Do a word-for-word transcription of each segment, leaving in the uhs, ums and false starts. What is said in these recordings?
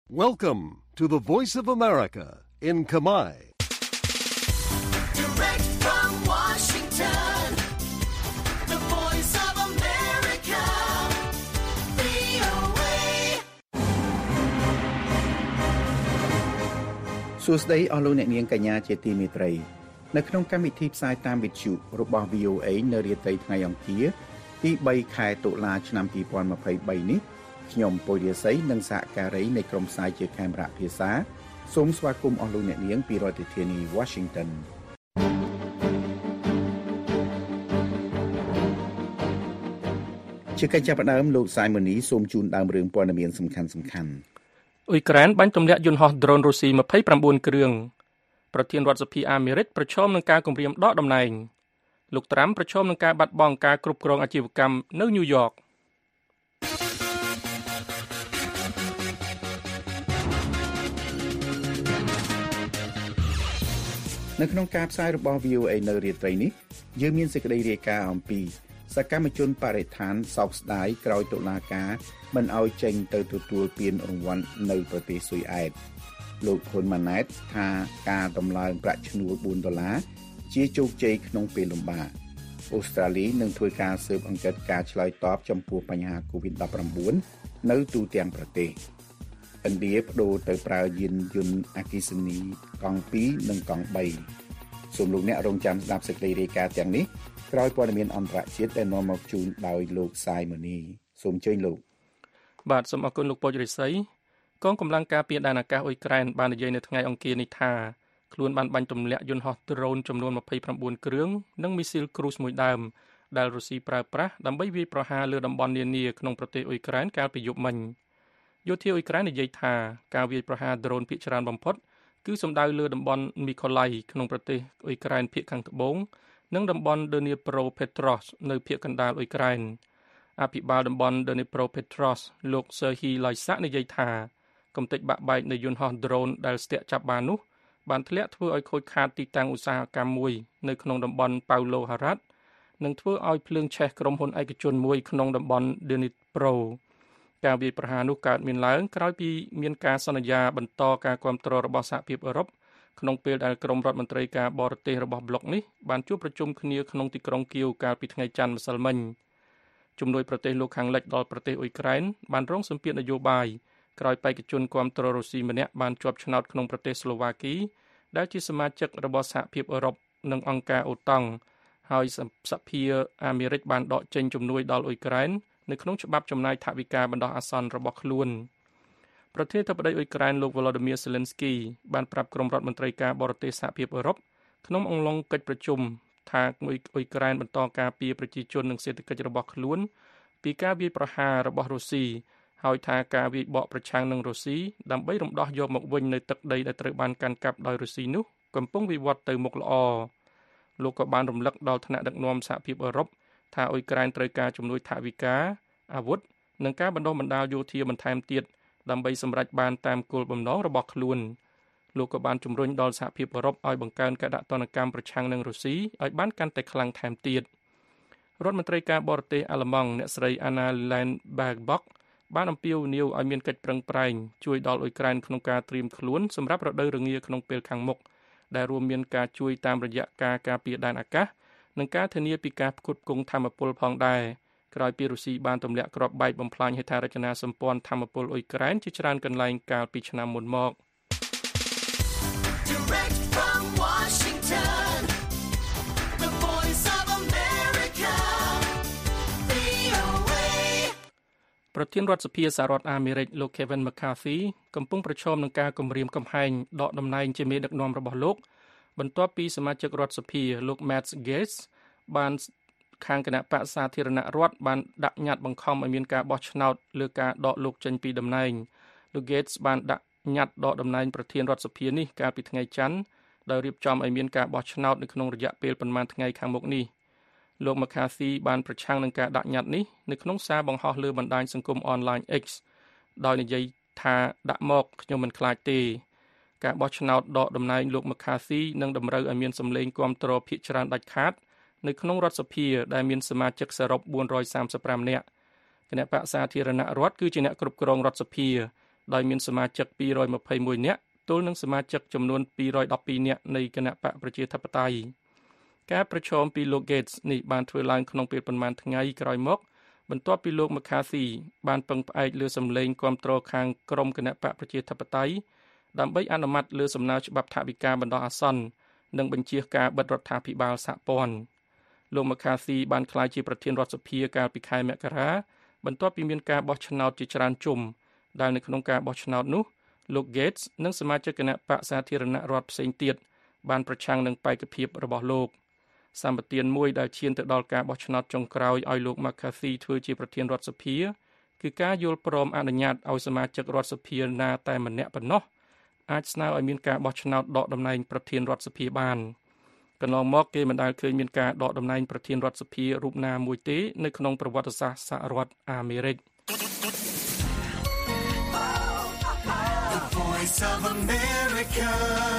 Welcome to the Voice of America in Khmer. Direct from Washington, the Voice of America, វី អូ เอសួស្តីអស់លោកអ្នកនាងកញ្ញាជាទីមេត្រីនៅក្នុងកម្មវិធីផ្សាយតាមវិទ្យុរបស់ វី អូ เอ នៅរាត្រីថ្ងៃអង្គារទីបីខែតុលាឆ្នាំពីរពាន់ម្ភៃបីនេះខ្ញុំពុយរាសីនិងសហការីនៃក្រុមផ្សាយជាខេមរៈភាសាសូមស្វាគមន៍អស់លោកអ្នកនាងពីរដ្ឋធានី Washington ជាកិច្ចចាប់ផ្ដើមលោកសាយម៉ូនីសូមជូនដើមរឿងព័ត៌មានសំខាន់ៗអ៊ុយក្រែនបាញ់ទម្លាក់យន្តហោះដ្រូនរុស្ស៊ីម្ភៃប្រាំបួនគ្រឿងប្រធានរដ្ឋសភាអាមេរិកប្រឈមនឹងការគំរាមដកតំណែងលោកត្រាំប្រឈមនឹងការបាត់បង់ការគ្រប់គ្រងអាជីវកម្មនៅញូវយ៉កនៅក្នុងការផ្សាយរបស់ វី អូ เอ នៅរាត្រីនេះយើងមានសេចក្តីរាយការណ៍អំពីសកម្មជនបរិស្ថានសោកស្ដាយក្រោយតុលាការមិនឲ្យចេញទៅទទួលពានរង្វាន់នៅប្រទេសស៊ុយអែតលោកហ៊ុនម៉ាណែតថាការដំឡើងប្រាក់ឈ្នួលបួនដុល្លារជាជោគជ័យក្នុងពេលលំបាកអូស្ត្រាលីនឹងធ្វើការស៊ើបអង្កេតការឆ្លើយតបចំពោះបញ្ហា កូវីដ ដប់ប្រាំបួន នៅទូទាំងប្រទេសឥណ្ឌាបដូរទៅប្រើយានយន្តអគ្គិសនីកង់ពីរនិងកង់បីសូមលោកអ្នករងចាំស្ដាប់សេចក្តីរាយការណ៍ទាំងនេះក្រោយព័ត៌មានអន្តរជាតិដែលនាំមកជូនដោយលោកសាយម៉ូនីសូមអញ្ជើញលោកបាទសូមអរគុណលោកពុជរិស័យកងកម្លាំងការពារដែនអាកាសអ៊ុយក្រែនបាននិយាយនៅថ្ងៃអង្គារនេះថាខ្លួនបានបាញ់ទម្លាក់យន្តហោះដ្រូនចំនួនម្ភៃប្រាំបួនគ្រឿងនិងមីស៊ីលគ្រូសមួយដើមដែលរុស្ស៊ីប្រើប្រាស់ដើម្បីវាយប្រហារលើតំបន់នានាក្នុងប្រទេសអ៊ុយក្រែនកាលពីយប់មិញយោធាអ៊ុយក្រែននិយាយថាការវាយប្រហារដ្រូនភាគច្រើនបំផុតគឺសំដៅលើតំបន់មីខូឡៃក្នុងប្រទេសអ៊ុយក្រែនភាគខាងត្បូងនិងតំបន់ដឺនីប្រូផេត្រុសនៅភាគកណ្ដាលអ៊ុយក្រែនអភិបាលតំបន់ដឺនីប្រូផេត្រុសលោកសឺហ៊ីឡៃសាក់និយាយថាកំទេចបាក់បែកនៃយន្តហោះដ្រូនដែលស្ទាក់ចាប់បាននោះបានធ្លាក់ធ្វើឲ្យខូចខាតទីតាំងឧស្សាហកម្មមួយនៅក្នុងតំបន់ប៉ៅឡូហារ៉ាត់និងធ្វើឲ្យភ្លើងឆេះក្រុមហ៊ុនឯកជនមួយក្នុងតំបន់ដឺនីប្រូការវាយប្រហារនោះកើតមានឡើងក្រោយពីមានការសន្យាបន្តការគាំទ្ររបស់សហភាពអឺរ៉ុបក្នុងពេលដែលក្រុមរដ្ឋមន្ត្រីការបរទេសរបស់ប្លុកនេះបានជួបប្រជុំគ្នាក្នុងទីក្រុងគៀវកាលពីថ្ងៃច័ន្ទម្សិលមិញជំនួយប្រទេសលោកខាងលិចដល់ប្រទេសអ៊ុយក្រែនបានរងសម្ពាធនយោបាយក្រោយបេក្ខជនគាំទ្ររុស្ស៊ីម្នាក់បានជាប់ឆ្នោតក្នុងប្រទេសស្លូវ៉ាគីដែលជាសមាជិករបស់សហភាពអឺរ៉ុបនិងអង្គការអូតង់ហើយសភាអាមេរិកបានដកចេញជំនួយដល់អ៊ុយក្រែននៅក្នុងច្បាប់ចំណាយថវិកាបណ្ដោះអាសន្នរបស់ខ្លួនប្រធានាធិបតីអ៊ុយក្រែនលោក Volodymyr Zelensky បានប្រាប់ក្រុមរដ្ឋមន្ត្រីការបរទេសសហភាពអឺរ៉ុបក្នុងអំឡុងកិច្ចប្រជុំថាអ៊ុយក្រែនបន្តការពារប្រជាជននិងសេដ្ឋកិច្ចរបស់ខ្លួនពីការវាយប្រហាររបស់រុស្ស៊ីហើយថាការវាយបកប្រឆាំងនឹងរុស្ស៊ីដើម្បីរំដោះយកមកវិញនៅទឹកដីដែលត្រូវបានកាន់កាប់ដោយរុស្ស៊ីនោះកំពុងវិវត្តទៅមុខល្អលោកក៏បានរំលឹកដល់ថ្នាក់ដឹកនាំសហភាពអឺរ៉ុបថាអ៊ុយក្រែនត្រូវការជំនួយថវិកាអាវុធនិងការបណ្ដុះបណ្ដាលយោធាបន្ថែមទៀតដើម្បីសម្រេចបានតាមគោលបំណងរបស់ខ្លួនលោកក៏បានជំរុញដល់សហភាពអឺរ៉ុបឲ្យបង្កើនការដាក់ទណ្ឌកម្មប្រឆាំងនឹងរុស្ស៊ីឲ្យបានកាន់តែខ្លាំងថែមទៀតរដ្ឋមន្ត្រីការបរទេសអាល្លឺម៉ង់អ្នកស្រី Anna Lennart-Baerbock បានអំពាវនាវឲ្យមានកិច្ចប្រឹងប្រែងជួយដល់អ៊ុយក្រែនក្នុងការត្រៀមខ្លួនសម្រាប់រដូវរងាក្នុងពេលខាងមុខដែលរួមមានការជួយតាមរយៈការការពារដែនអាកាសនិងការធានាពីការផ្គត់ផ្គង់ថាមពលផងដែរក្រោយពីរុស្ស៊ីបានទម្លាក់គ្រាប់បែកបំផ្លាញហេដ្ឋារចនាសម្ព័ន្ធថាមពលអ៊ុយក្រែនជាច្រើនកន្លែងកាលពីឆ្នាំមុនមក Direct from Washington, the Voice of America, វី អូ เอប្រធានរដ្ឋសភាសហរដ្ឋអាមេរិកលោក Kevin McCarthy កំពុងប្រឈមនឹងការគំរាមកំហែងដកតំណែងជាមេដឹកនាំរបស់លោកបន្ទាប់ពីសមាជិករដ្ឋសភាលោក Matt Gaetz បានខាងគណៈបក្សសាធារណរដ្ឋបានដាក់ញត្តិបង្ខំឲ្យមានការបោះឆ្នោតលើការដកលោកចេញពីតំណែងលោក Gaetz បានដាក់ញត្តិដកតំណែងប្រធានរដ្ឋសភានេះកាលពីថ្ងៃច័ន្ទដោយរៀបចំឲ្យមានការបោះឆ្នោតនៅក្នុងរយៈពេលប៉ុន្មានថ្ងៃខាងមុខនេះលោក McCarthy បានប្រឆាំងនឹងការដាក់ញត្តិនេះនៅក្នុងសារបង្ហោះលើបណ្ដាញសង្គមអនឡាញ X ដោយនិយាយថាដាក់មកខ្ញុំមិនខ្លាចទេការបោះឆ្នោតដកតំណែងលោក McCarthy នឹងតម្រូវឲ្យមានសម្លេងគាំទ្រភាគច្រើនដាច់ខាតនៅក្នុងរដ្ឋសភាដែលមានសមាជិកសរុបបួនរយសាមសិបប្រាំនាក់គណៈបក្សសាធារណរដ្ឋគឺជាអ្នកគ្រប់គ្រងរដ្ឋសភាដោយមានសមាជិកពីររយម្ភៃមួយនាក់ទល់នឹងសមាជិកចំនួនពីររយដប់ពីរនាក់នៃគណៈបកប្រជាធិបតេយ្យការប្រជុំពីលោក Gates នេះបានធ្វើឡើងក្នុងពេលប្រមាណថ្ងៃក្រោយមកបន្ទាប់ពីលោក McCarthy បានពឹងផ្អែកលើសម្លេងគាំទ្រខាងក្រុមគណៈបកប្រជាធិបតេយ្យដើម្បីអនុម័តលើសំណើច្បាប់ថវិកាបណ្ដោះអាសន្ននិងបញ្ជាការបិទរដ្ឋាភិបាលសហព័ន្ធលោក McCarthy បានក្លាយជាប្រធានរដ្ឋសភាកាលពីខែមករាបន្ទាប់ពីមានការបោះឆ្នោតជាច្រើនជុំដែលនៅក្នុងការបោះឆ្នោតនោះលោក Gates និងសមាជិកគណៈបកសាធារណរដ្ឋផ្សេងទៀតបានប្រឆាំងនឹងបេក្ខភាពរបស់លោកសម្បទានមួយដែលឈានទៅដល់ការបោះឆ្នោតចុងក្រោយឲ្យលោក McCarthy ធ្វើជាប្រធានរដ្ឋសភាគឺការយល់ព្រមអនុញ្ញាតឲ្យសមាជិករដ្ឋសភាណាតែម្នាក់ប៉ុណ្ណោះអាចស្នើឲ្យមានការបោះឆ្នោតដកតំណែងប្រធានរដ្ឋសភាបានកន្លងមកគេមិនដែលឃើញមានការដកតំណែងប្រធានរដ្ឋសភារូបណាមួយទេនៅក្នុងប្រវត្តិសាស្ត្រសហរដ្ឋអាមេរិក Voice of America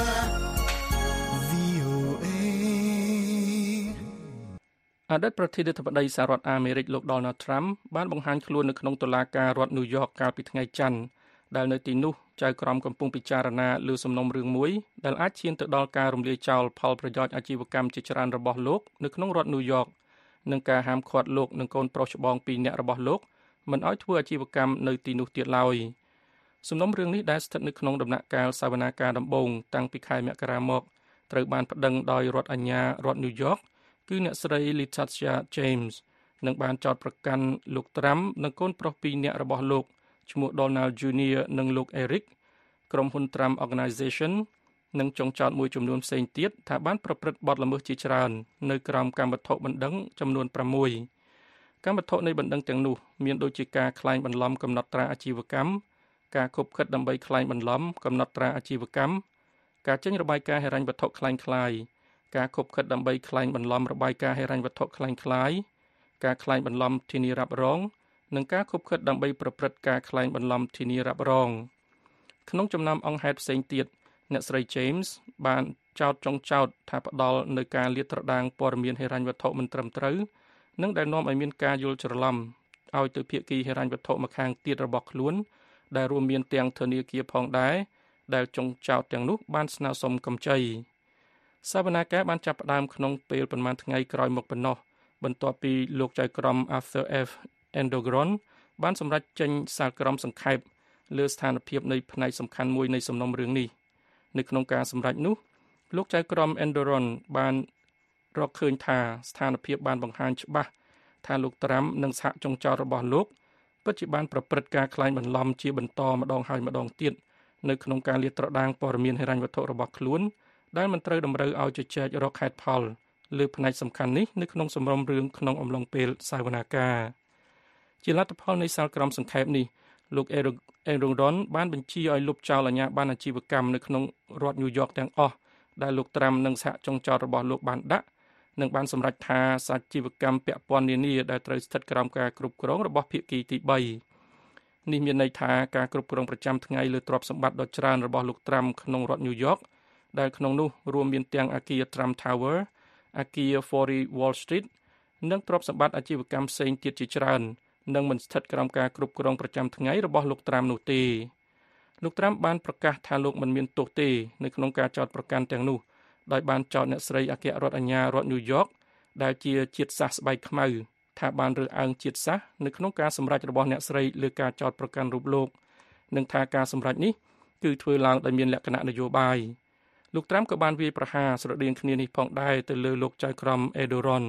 អតីតប្រធានាធិបតីសហរដ្ឋអាមេរិកលោក Donald Trump បានបង្ហាញខ្លួននៅក្នុងតុលាការរដ្ឋ New York កាលពីថ្ងៃច័ន្ទដែលនៅទីនោះចៅក្រមកំពុងពិចារណាលើសំណុំរឿងមួយដែលអាចឈានទៅដល់ការរំលាយចោលផលប្រយោជន៍អាជីវកម្មជាច្រើនរបស់លោកនៅក្នុងរដ្ឋ New York និងការហាមឃាត់លោកនិងកូនប្រុសច្បងពីរនាក់របស់លោកមិនឲ្យធ្វើអាជីវកម្មនៅទីនោះទៀតឡើយសំណុំរឿងនេះដែលស្ថិតនៅក្នុងដំណាក់កាលសវនាការដំបូងតាំងពីខែមករាមកត្រូវបានប្តឹងដោយរដ្ឋអាជ្ញារដ្ឋ New York គឺអ្នកស្រី Letitia James និងបានចោទប្រកាន់លោក Trump និងកូនប្រុសពីរនាក់របស់លោកឈ្មោះ Donald Junior និងលោក Eric ក្រុមហ៊ុន Trump Organization និងចុងចោទមួយចំនួនផ្សេងទៀតថាបានប្រព្រឹត្តបទល្មើសជាច្រើននៅក្រោមកម្មវត្ថុបណ្ដឹងចំនួនប្រាំមួយកម្មវត្ថុនៃបណ្ដឹងទាំងនោះមានដូចជាការក្លែងបន្លំកំណត់ត្រាអាជីវកម្មការខុបខិតដើម្បីក្លែងបន្លំកំណត់ត្រាអាជីវកម្មការចេញរបាយការណ៍ហិរញ្ញវត្ថុក្លែងក្លាយការខុបខិតដើម្បីក្លែងបន្លំរបាយការណ៍ហិរញ្ញវត្ថុក្លែងក្លាយការក្លែងបន្លំធានារ៉ាប់រងនិងការខុបខិតដើម្បីប្រព្រឹត្តការក្លែងបន្លំធានារ៉ាប់រងក្នុងចំណោមអង្គហេតុផ្សេងទៀតអ្នកស្រី James បានចោទចុងចោទថាផ្ដាល់នៅការលាតត្រដាងព័ត៌មានហិរញ្ញវត្ថុមិនត្រឹមត្រូវនិងដែលនាំឲ្យមានការយល់ច្រឡំឲ្យទៅភាគីហិរញ្ញវត្ថុម្ខាងទៀតរបស់ខ្លួនដែលរួមមានទាំងធនាគារផងដែរដែលចុងចោទទាំងនោះបានស្នើសុំកម្ចីសវនាការបានចាប់ផ្ដើមក្នុងពេលប្រមាណថ្ងៃក្រោយមកប៉ុណ្ណោះបន្ទាប់ពីលោកចៅក្រម Arthur F. Engoron បានសម្រេចចេញសាលក្រមសង្ខេបលើស្ថានភាពនៃផ្នែកសំខាន់មួយនៃសំណុំរឿងនេះនៅក្នុងការសម្រេចនោះលោកចៅក្រម Engoron បានរកឃើញថាស្ថានភាពបានបង្ហាញច្បាស់ថាលោក Trump និងសហចុងចោទរបស់លោកពិតជាបានប្រព្រឹត្តការក្លែងបន្លំជាបន្តម្ដងហើយម្ដងទៀតនៅក្នុងការលាតត្រដាងព័ត៌មានហិរញ្ញវត្ថុរបស់ខ្លួនដែលមិនត្រូវតម្រូវឲ្យជជែករកហេតុផលលើផ្នែកសំខាន់នេះនៅក្នុងសំណុំរឿងក្នុងអំឡុងពេលសវនាការជាលទ្ធផលនៃសាលក្រមសង្ខេបនេះលោក Engoron បានបញ្ជាឲ្យលុបចោលអាជ្ញាប័ណ្ណអាជីវកម្មនៅក្នុងរដ្ឋ New York ទាំងអស់ដែលលោក Trump និងសហចុងចោទរបស់លោកបានដាក់និងបានសម្រេចថាសាជីវកម្មពាក់ព័ន្ធនានាដែលត្រូវស្ថិតក្រោមការគ្រប់គ្រងរបស់ភាគីទីបីនេះមានន័យថាការគ្រប់គ្រងប្រចាំថ្ងៃលើទ្រព្យសម្បត្តិដ៏ច្រើនរបស់លោក Trump ក្នុងរដ្ឋ New York ដែលក្នុងនោះរួមមានទាំងអគារ Trump Tower អគារ Forty Wall Street និងទ្រព្យសម្បត្តិអាជីវកម្មផ្សេងទៀតជាច្រើននឹងមិនស្ថិតក្រោមការគ្រប់គ្រងប្រចាំថ្ងៃរបស់លោក Trump នោះទេលោក Trump បានប្រកាសថាលោកមិនមានទោសទេនៅក្នុងការចោទប្រកាន់ទាំងនោះដោយបានចោទអ្នកស្រីអគ្គរដ្ឋអាជ្ញារដ្ឋ New York ដែលជាជាតិសាសន៍ស្បែកខ្មៅថាបានរើសអើងជាតិសាសន៍នៅក្នុងការសម្រេចរបស់អ្នកស្រីលើការចោទប្រកាន់រូបលោកនិងថាការសម្រេចនេះគឺធ្វើឡើងដោយមានលក្ខណៈនយោបាយលោក Trump ក៏បានវាយប្រហារស្រដៀងគ្នានេះផងដែរទៅលើលោកចៅក្រម Engoron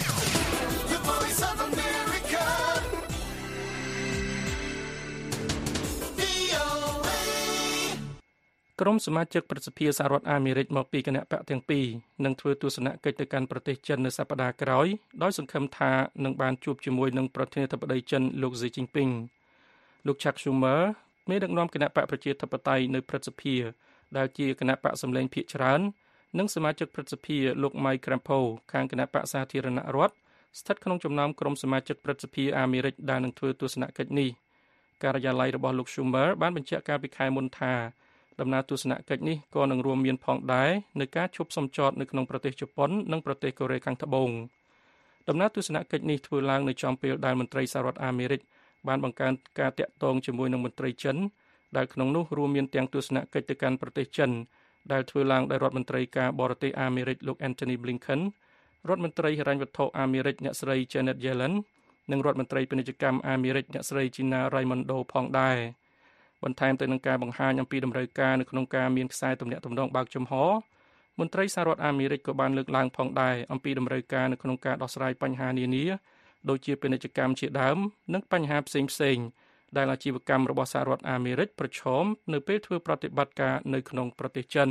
ក្រុមសមាជិកព្រឹទ្ធសភាសហរដ្ឋអាមេរិកមកពីគណៈបកទាំងពីរនឹងធ្វើទស្សនកិច្ចទៅកាន់ប្រទេសចិននៅសប្តាហ៍ក្រោយដោយសង្ឃឹមថានឹងបានជួបជាមួយនឹងប្រធានាធិបតីចិនលោក Xi Jinping លោក Chuck Schumer មេដឹកនាំគណៈបកប្រជាធិបតេយ្យនៅព្រឹទ្ធសភាដែលជាគណៈបកសម្លេងភាគច្រើននិងសមាជិកព្រឹទ្ធសភាលោក Mike Crampo ខាងគណៈបកសាធារណរដ្ឋស្ថិតក្នុងចំណោមក្រុមសមាជិកព្រឹទ្ធសភាអាមេរិកដែលនឹងធ្វើទស្សនកិច្ចនេះការិយាល័យរបស់លោក Schumer បានបញ្ជាក់កាលពីខែមុនថាដំណើរទស្សនកិច្ចនេះក៏នឹងរួមមានផងដែរនៅការឈប់សំចតនៅក្នុងប្រទេសជប៉ុននិងប្រទេសកូរ៉េខាងត្បូងដំណើរទស្សនកិច្ចនេះធ្វើឡើងនៅចំពេលដែលមន្ត្រីសហរដ្ឋអាមេរិកបានបង្កើនការតាក់ទងជាមួយនឹងមន្ត្រីចិនដែលក្នុងនោះរួមមានទាំងទស្សនកិច្ចទៅកាន់ប្រទេសចិនដែលធ្វើឡើងដោយរដ្ឋមន្ត្រីការបរទេសអាមេរិកលោក Antony Blinken រដ្ឋមន្ត្រីហិរញ្ញវត្ថុអាមេរិកអ្នកស្រី Janet Yellen និងរដ្ឋមន្ត្រីពាណិជ្ជកម្មអាមេរិកអ្នកស្រី Gina Raimondo ផងដែរបន្ថែមទៅនឹងការបង្ហាញអំពីតម្រូវការនៅក្នុងការមានខ្សែទំនាក់ទំនងបើកចំហមន្ត្រីសហរដ្ឋអាមេរិកក៏បានលើកឡើងផងដែរអំពីតម្រូវការនៅក្នុងការដោះស្រាយបញ្ហានានាដូចជាពាណិជ្ជកម្មជាដើមនិងបញ្ហាផ្សេងផ្សេងដែលអាជីវកម្មរបស់សហរដ្ឋអាមេរិកប្រឈមនៅពេលធ្វើប្រតិបត្តិការនៅក្នុងប្រទេសចិន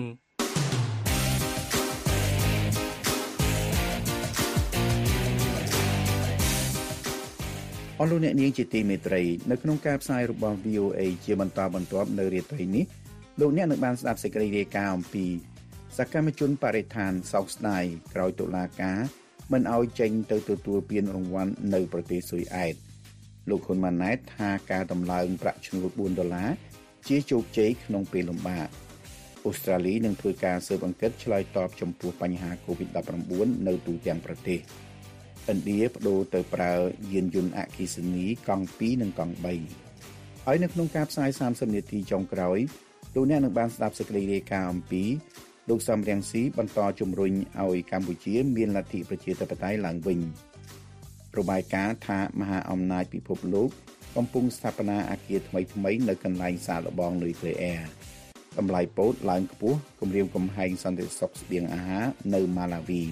អស់លោកអ្នកនាងជាទីមេត្រីនៅក្នុងការផ្សាយរបស់ វី អូ អេ ជាបន្តបន្ទាប់នៅរាត្រីនេះលោកអ្នកនឹងបានស្ដាប់សេចក្តីរាយការណ៍អំពីសកម្មជនបរិស្ថានសោកស្ដាយក្រោយតុលាការមិនឲ្យចេញទៅទទួលពានរង្វាន់នៅប្រទេសស៊ុយអែតលោកហ៊ុនម៉ាណែតថាការដំឡើងប្រាក់ឈ្នួលបួនដុល្លារជាជោគជ័យក្នុងពេលលំបាកអូស្ត្រាលីនឹងធ្វើការស៊ើបអង្កេតឆ្លើយតបចំពោះបញ្ហា កូវីដ ដប់ប្រាំបួន នៅទូទាំងប្រទេសឥណ្ឌាបដូរទៅប្រើយានយន្តអគ្គិសនីកង់ពីរនិងកង់បីហើយនៅក្នុងការផ្សាយសាមសិបនាទីចុងក្រោយលោកអ្នកនឹងបានស្ដាប់សេចក្តីរាយការណ៍អំពីលោកសំរងស៊ីបន្តជំរុញឲ្យកម្ពុជាមានលទ្ធិប្រជាធិបតេយ្យឡើងវិញរបាយការណ៍ថាមហាអំណាចពិភពលោកកំពុងស្ថាបនាអគារថ្មីៗនៅកន្លែងសាកល្បងនុយក្លេអ៊ែរតម្លៃពោតឡើងខ្ពស់គម្រាមកំហែងសន្តិសុខស្បៀងអាហារនៅម៉ាឡាវី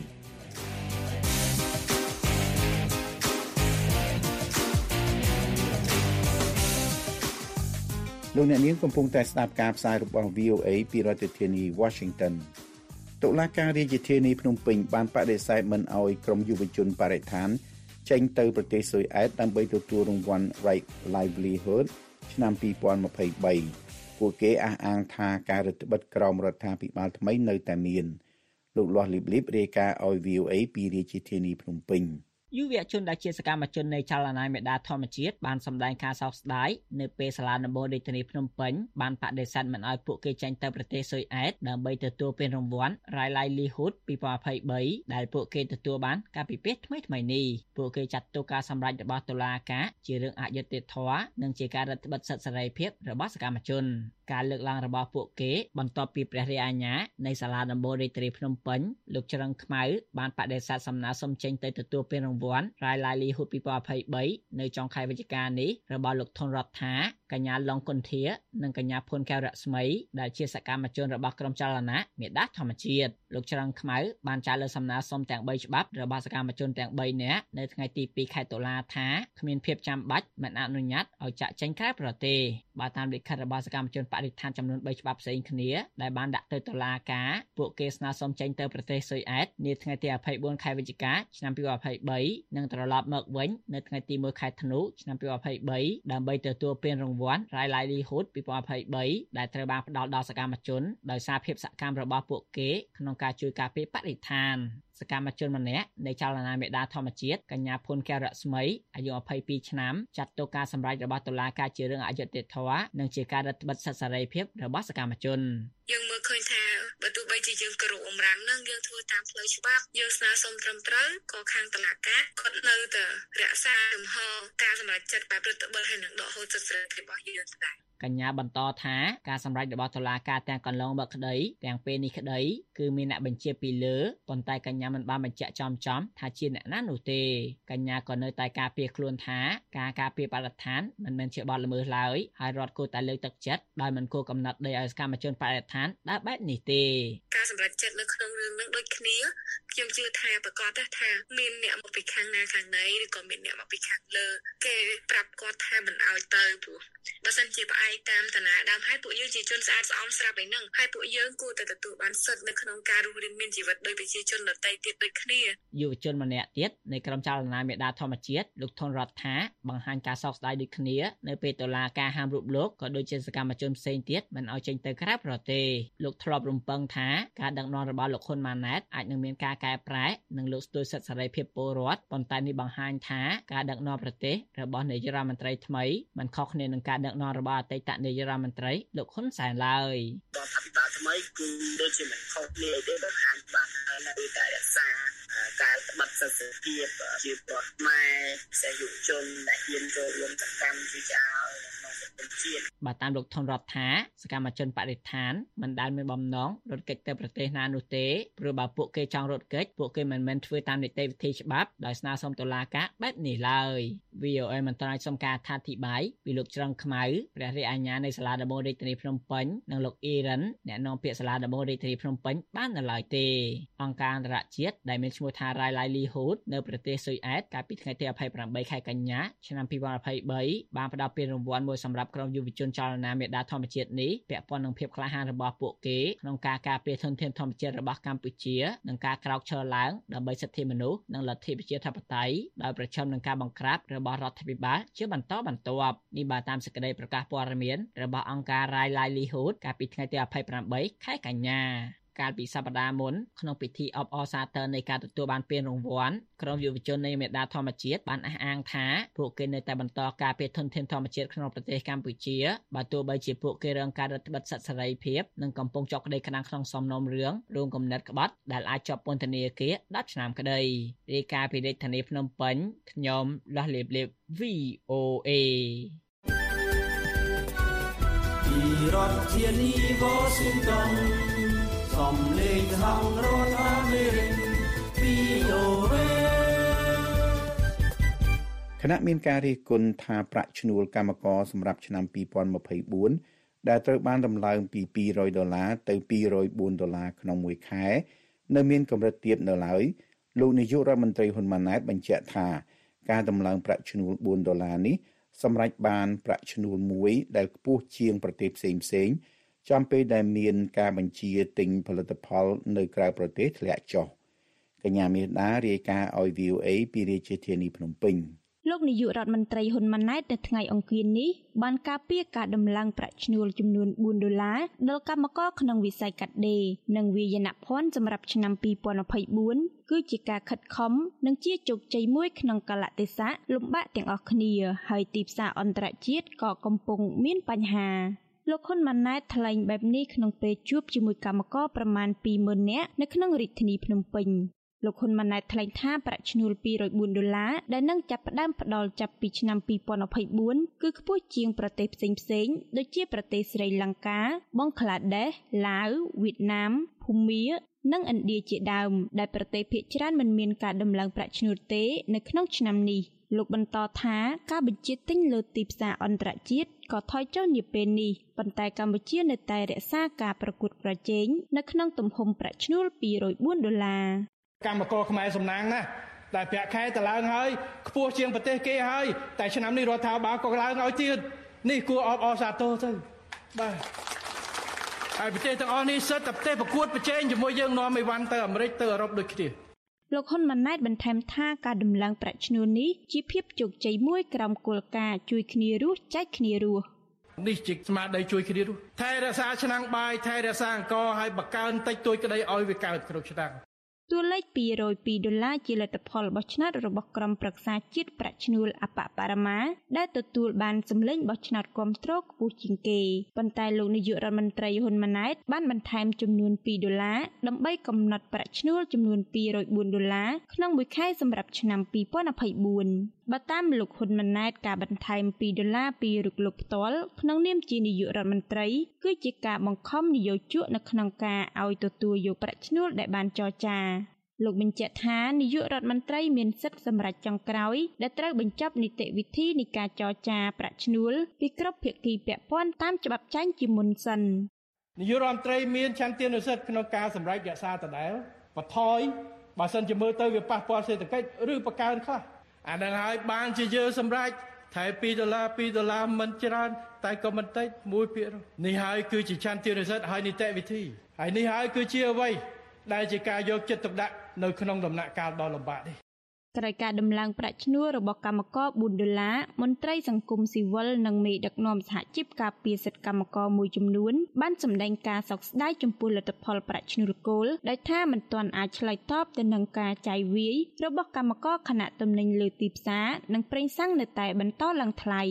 លោកអ្នកនាងកំពុងតែស្ដាប់ការផ្សាយរបស់ វី អូ អេ ពីរដ្ឋធានី Washington តុលាការរាជធានីភ្នំពេញបានបដិសេធមិនអោយក្រុមយុវជនបរិស្ថានចេញទៅប្រទេសស៊ុយអែតដើម្បីទទួលរង្វាន់ Right Livelihood ឆ្នាំពីរពាន់ម្ភៃបីពួកគេអះអាងថាការរដ្ឋបិទក្រមរដ្ឋាភិបាលថ្មីនៅតែមានលោកលាស់លីបលីបរាយការណ៍ឲ្យ វី អូ អេ ពីរាជធានីភ្នំពេញយុវជនដែលជាសកម្មជននៃចលនាមេដាធម្មជាតិបានសម្ដែងការសោកស្ដាយនៅពេលសាលាដំបូងរាជធានីភ្នំពេញបានបដិសេធមិនឲ្យពួកគេចេញទៅប្រទេសស៊ុយអែតដើម្បីទទួលពានរង្វាន់ Right Livelihood ពីរពាន់ម្ភៃបីដែលពួកគេទទួលបានកាលពីពេលថ្មីៗនេះពួកគេចាត់ទុកការសម្រេចរបស់តុលាការជារឿងអយុត្តិធម៌និងជាការរឹតបន្តឹងសិទ្ធិសេរីភាពរបស់សកម្មជនការលើកឡើងរបស់ពួកគេបន្ទាប់ពីព្រះរាជអាជ្ញានៃសាលាដំបូងរាជធានីភ្នំពេញលោកច្រឹងខ្មៅបានបដិសេធសំណើសុំចេញទៅទទួលពានរង្វាន់ Right Livelihood ពីរពាន់ម្ភៃបីនៅចុងខែវិច្ឆិកានេះរបស់លោកថនរដ្ឋាកញ្ញាឡុងគុន្ធានិងកញ្ញាភួនកែវរស្មីដែលជាសកម្មជនរបស់ក្រុមចលនាមេដាធម្មជាតិលោកច្រឹងខ្មៅបានចែកលើសំណើសុំទាំងបីច្បាប់របស់សកម្មជនទាំងបីនាក់នៅថ្ងៃទីពីរខែតុលាថាគ្មានភាពចាំបាច់មិនអនុញ្ញាតឲ្យចាក់ចេញក្រៅប្រទេសបើតាមលិខិតរបស់សកម្មជនបរិស្ថានចំនួនបីច្បាប់ផ្សេងគ្នាដែលបានដាក់ទៅតុលាការពួកគេស្នើសុំចេញទៅប្រទេសស៊ុយអែតនាថ្ងៃទីម្ភៃបួនខែវិច្ឆិកាឆ្នាំពីរពាន់ម្ភៃបីនិងត្រឡប់មកវិញនៅថ្ងៃទីមួយខែធ្នូឆ្នាំពីរពាន់ម្ភៃបីដើម្បីទទួលពានរង្វាន់ Right Livelihood ពីរពាន់ម្ភៃបីដែលត្រូវបានផ្ដល់ដល់សកម្មជនដោយសារភាពសកម្មរបស់ពួកគេក្នុងការជួយការពារបរិស្ថានសកម្មជនម្នាក់នៃចលនាមេដាធម្មជាតិកញ្ញាភួនកែវរស្មីអាយុម្ភៃពីរឆ្នាំចាត់ទុកការសម្រេចរបស់តុលាការជារឿងអយុត្តិធម៌និងជាការរឹតបន្តឹងសិទ្ធិសេរីភាពរបស់សកម្មជនយើងមើលឃើញថាបើទោះបីជាយើងគោរពអំរាមនឹងយើងធ្វើតាមផ្លូវច្បាប់យើងស្នើសុំត្រឹមត្រូវក៏ខាងតុលាការគាត់នៅតែរក្សាលំហការសម្រេចចិត្តបែបរដ្ឋបិទហើយនឹងដកហូតសិទ្ធិសេរីភាពរបស់យើងដែរកញ្ញាបន្តថាការសម្រេចរបស់តុលាការទាំងកន្លងមកក្តីទាំងពេលនេះក្តីគឺមានអ្នកបញ្ជាពីលើប៉ុន្តែកញ្ញាមិនបានបញ្ជាក់ចំចំថាជាអ្នកណានោះទេកញ្ញាក៏នៅតែការពារខ្លួនថាការការពារបរិស្ថានមិនមែនជាបទល្មើសឡើយហើយរដ្ឋគួរតែលើកទឹកចិត្តដោយមិនគួរកំណត់ដីឲ្យសកម្មជនបរិស្ថានដើរបែបនេះទេការសម្រេចចិត្តនៅក្នុងរឿងនឹងដូចគ្នាខ្ញុំជឿថាប្រកាសថាមានអ្នកមកពីខាងណាខាងណីឬក៏មានអ្នកមកពីខាងលើគេប្រាប់គាត់ថាមិនឲ្យទៅព្រោះបើសិនជាផ្អែកតាមតាណាដើមហើយពួកយើងជាជនស្អាតស្អំស្រាប់ឯហ្នឹងហើយពួកយើងគួរតែទទួលបានសិទ្ធិនៅក្នុងការរស់រានមានជីវិតដោយប្រជាជនដទៃទៀតដូចគ្នាយុវជនម្នាក់ទៀតនៃក្រុមចលនាមេដាធម្មជាតិលោកថនរដ្ឋាបង្ហាញការសោកស្ដាយដូចគ្នានៅពេលតុលាការហាមរូបលោកក៏ដូចជាសកម្មជនផ្សេងទៀតមិនឲ្យចេញទៅក្រៅប្រទេសលោកធ្លាប់រំពឹងថាការដឹកនាំរបស់លោកហ៊ុនម៉ាណែតអាចនឹងមានការកែប្រែនិងលើកស្ទួយសិទ្ធិសេរីភាពពលរដ្ឋប៉ុន្តែនេះបង្ហាញថាការដឹកនាំប្រទេសរបស់នាយករដ្ឋមន្ត្រីថ្មីមិនខុសគ្នានឹងការដឹកនាំរបស់អតីតនាយករដ្ឋមន្ត្រីលោកហ៊ុនសែនឡើយរដ្ឋាភិបាលថ្មីគឺដូចជាមិនខុសគ្នាទេបង្ហាញបាននៅតែរក្សាការបាត់សិទ្ធិភាពជាប្រវត្តិខ្មែរសេយុជនដែលហ៊ានចូលរួមសកម្មជាចោលក្នុងសង្គមជាតិបាទតាមលោកថនរដ្ឋថាសកម្មជនបរិស្ថានមិនដែលមានបំណងរត់គេចទៅប្រទេសណានោះទេព្រោះបើពួកគេចង់រត់គេចពួកគេមិនមែនធ្វើតាមនីតិវិធីច្បាប់ដោយស្នើសុំតុលាការបែបនេះឡើយ វី អូ អេ មិនត្រូវសុំការអធិប្បាយពីលោកច្រឹងខ្មៅព្រះរាជអាជ្ញានៃសាលាដំបងរាជធានីភ្នំពេញនិងលោកអ៊ីរ៉ានអ្នកនាំពាក្យសាលាដំបងរាជធានីភ្នំពេញបាននៅឡើយទេអង្គការអន្តរជាតិដែលមានឈ្មោះថា Rai Livelihood នៅប្រទេសស៊ុយអែតកាលពីថ្ងៃទីยี่สิบแปดខែកញ្ញាឆ្នាំยี่สิบยี่สิบสามបានផ្ដល់ពានរង្វាន់មួយសម្រាប់ក្រុមយុវជនចលនាមេដាធម្មជាតិនេះពាក់ព័ន្ធនឹងភាពក្លាហានរបស់ពួកគេក្នុងការការពារធនធានធម្មជាតិរបស់កម្ពុជានិងការក្រោកឈរឡើងដើម្បីសិទ្ធិមនុស្សនិងលទ្ធិប្រជាធិបតេយ្យដោយប្រឈមនឹងការបង្ក្រាបរបស់រដ្ឋាភិបាលជាបន្តបន្ទាប់នេះបាទតាមសេចក្តីប្រកាសព័ត៌មានរបស់អង្គការ Rai Livelihood កាលពីថ្ងៃទីยี่สิบแปดខែកញ្ញាកាលពីសប្តាហ៍មុនក្នុងពិធីអបអរសាទរនៃការទទួលបានពានរង្វាន់ក្រុមយុវជននៃមេដាធម្មជាតិបានអះអាងថាពួកគេនៅតែបន្តការពារធនធានធម្មជាតិក្នុងប្រទេសកម្ពុជាបើទោះបីជាពួកគេរងការរឹតបន្តឹងសិទ្ធិសេរីភាពនិងកំពុងជាប់ក្តីក្តាំងក្នុងសំណុំរឿងរួមគំនិតក្បត់ដែលអាចជាប់ពន្ធនាគារដប់ឆ្នាំក្តីរាយការណ៍ពីរាជធានីភ្នំពេញខ្ញុំលាស់លៀបលៀប វី អូ เอពីរដ្ឋធានី Washingtonសំឡេងហៅរដ្ឋអាមេរិក វី អូ เอគណៈមានការរិះគន់ថាប្រាក់ឈ្នួលកម្មករសម្រាប់ឆ្នាំยี่สิบยี่สิบสี่ដែលត្រូវបានដំឡើងពីពីររយដុល្លារទៅពីររយបួនដុល្លារក្នុងមួយខែនៅមានកម្រិតទាបនៅឡើយលោកនាយករដ្ឋមន្ត្រីហ៊ុនម៉ាណែតបញ្ជាក់ថាការដំឡើងប្រាក់ឈ្នួលបួនដុល្លារនេះសម្រេចបានប្រាក់ឈ្នួលមួយដែលខ្ពស់ជាងប្រទេសផ្សេងៗចំពេលដែលមានការបញ្ជាទិញផលិតផលនៅក្រៅប្រទេសធ្លាក់ចុះកញ្ញាមេដារាយការណ៍ឲ្យ វី អូ เอ ពីរាជធានីភ្នំពេញលោកនាយករដ្ឋមន្ត្រីហ៊ុនម៉ាណែតនៅថ្ងៃអង្គារនេះបានការពារការដំឡើងប្រាក់ឈ្នួលចំនួនបួនដុល្លារដល់កម្មករក្នុងវិស័យកាត់ដេរនិងវាយនភ័ណ្ឌសម្រាប់ឆ្នាំยี่สิบยี่สิบสี่គឺជាការខិតខំនិងជាជោគជ័យមួយក្នុងកាលៈទេសៈលំបាកទាំងអស់គ្នាហើយទីផ្សារអន្តរជាតិក៏កំពុងមានបញ្ហាលោកហ៊ុនម៉ាណែតថ្លែងបែបនេះក្នុងពេលជួបជាមួយកម្មករប្រមាណยี่หมื่นនាក់នៅក្នុងរាជធានីភ្នំពេញលោកហ៊ុនម៉ាណែតថ្លែងថាប្រាក់ឈ្នួលពីររយបួនដុល្លារដែលនឹងចាប់ផ្ដើមផ្ដល់ចាប់ពីឆ្នាំยี่สิบยี่สิบสี่គឺខ្ពស់ជាងប្រទេសផ្សេងៗដូចជាប្រទេសស្រីលង្កាបង់ក្លាដេសឡាវវៀតណាមភូមានិងឥណ្ឌាជាដើមដែលប្រទេសភាគច្រើនមិនមានការដំឡើងប្រាក់ឈ្នួលទេនៅក្នុងឆ្នាំនេះលោកបន្តថាការបញ្ជាទិញលើទីផ្សារអន្តរជាតិក៏ថយចុះនាពេលនេះប៉ុន្តែកម្ពុជានៅតែរក្សាការប្រកួតប្រជែងនៅក្នុងទំហំប្រាក់ឈ្នួលពីររយបួនដុល្លារកម្មករខ្មែរសំណាងណាស់តែប្រាក់ខែតឡើងហើយខ្ពស់ជាងប្រទេសគេហើយតែឆ្នាំនេះរដ្ឋាភិបាលក៏ឡើងឲ្យទៀតនេះគួរអបអរសាទរទៅបាទហើយប្រទេសទាំងអស់នេះសិតតែប្រទេសប្រកួតប្រជែងជាមួយយើងនាំអីវ៉ាន់ទៅអាមេរិកទៅអឺរ៉ុបដូចគ្នាលោកហ៊ុនម៉ាណែតបន្ថែមថាការដំឡើងប្រាក់ឈ្នួលនេះជាភាពជោគជ័យមួយក្រោមគោលការណ៍ជួយគ្នារស់ចែកគ្នារស់នេះជាស្មារតីជួយគ្នារស់ថែរក្សាឆ្នាំងបាយថែរក្សាអង្គរឲ្យបកើនតិចតួចក្តីឲ្យវាកើតក្នុងឆ្នាំតួលេខពីររយពីរដុល្លារជាលទ្ធផលបោះឆ្នោតរបស់ក្រុមប្រឹក្សាជាតិប្រាក់ឈ្នួលអបបរមាដែលទទួលបានសម្លេងបោះឆ្នោតគាំទ្រខ្ពស់ជាងគេប៉ុន្តែលោកនាយករដ្ឋមន្ត្រីហ៊ុនម៉ាណែតបានបន្ថែមចំនួនពីរដុល្លារដើម្បីកំណត់ប្រាក់ឈ្នួលចំនួនពីររយបួនដុល្លារក្នុងមួយខែសម្រាប់ឆ្នាំยี่สิบยี่สิบสี่បើតាមលោកហ៊ុនម៉ាណែតការបន្ថែមពីរដុល្លារពីរូបលោកផ្ទាល់ក្នុងនាមជានាយករដ្ឋមន្ត្រីគឺជាការបង្ខំនយោជកនៅក្នុងការឲ្យទទួលយកប្រាក់ឈ្នួលដែលបានចរចាលោកបញ្ជាក់ថានាយករដ្ឋមន្ត្រីមានសិទ្ធិសម្រេចចុងក្រោយដែលត្រូវបញ្ចប់នីតិវិធីនៃការចរចាប្រាក់ឈ្នួលពីគ្រប់ភាគីពាក់ព័ន្ធតាមច្បាប់ចែងជាមុនសិននាយករដ្ឋមន្ត្រីមានឆន្ទៈនុសិទ្ធិក្នុងការសម្រេចរក្សាដដែលបន្ថយបើសិនជាមើលទៅវាប៉ះពាល់សេដ្ឋកិច្ចឬបង្កើនខ្លះអានឹងហើយបានជាយើងសម្រេចថែពីរដុល្លារពីរដុល្លារមិនច្រើនតែក៏មិនតិចមួយភាគរយនេះហើយគឺជាឆន្ទៈនុសិទ្ធិហើយនីតិវិធីហើយនេះហើយគឺជាអ្វីដែលជាការយកចិត្តទុកដាក់នៅក្នុងដំណាក់កាលដ៏លំបាកនេះក្រោយការដំឡើងប្រាក់ឈ្នួលរបស់កម្មករបួនដុល្លារមន្ត្រីសង្គមស៊ីវិលនិងមេដឹកនាំសហជីពការពារសិទ្ធិកម្មករមួយចំនួនបានសម្ដែងការសោកស្ដាយចំពោះលទ្ធផលប្រាក់ឈ្នួលគោលដែលថាមិនទាន់អាចឆ្លើយតបទៅនឹងការចាយវាយរបស់កម្មករខណៈទំនិញលើទីផ្សារនិងប្រេងសាំងនៅតែបន្តឡើងថ្លៃ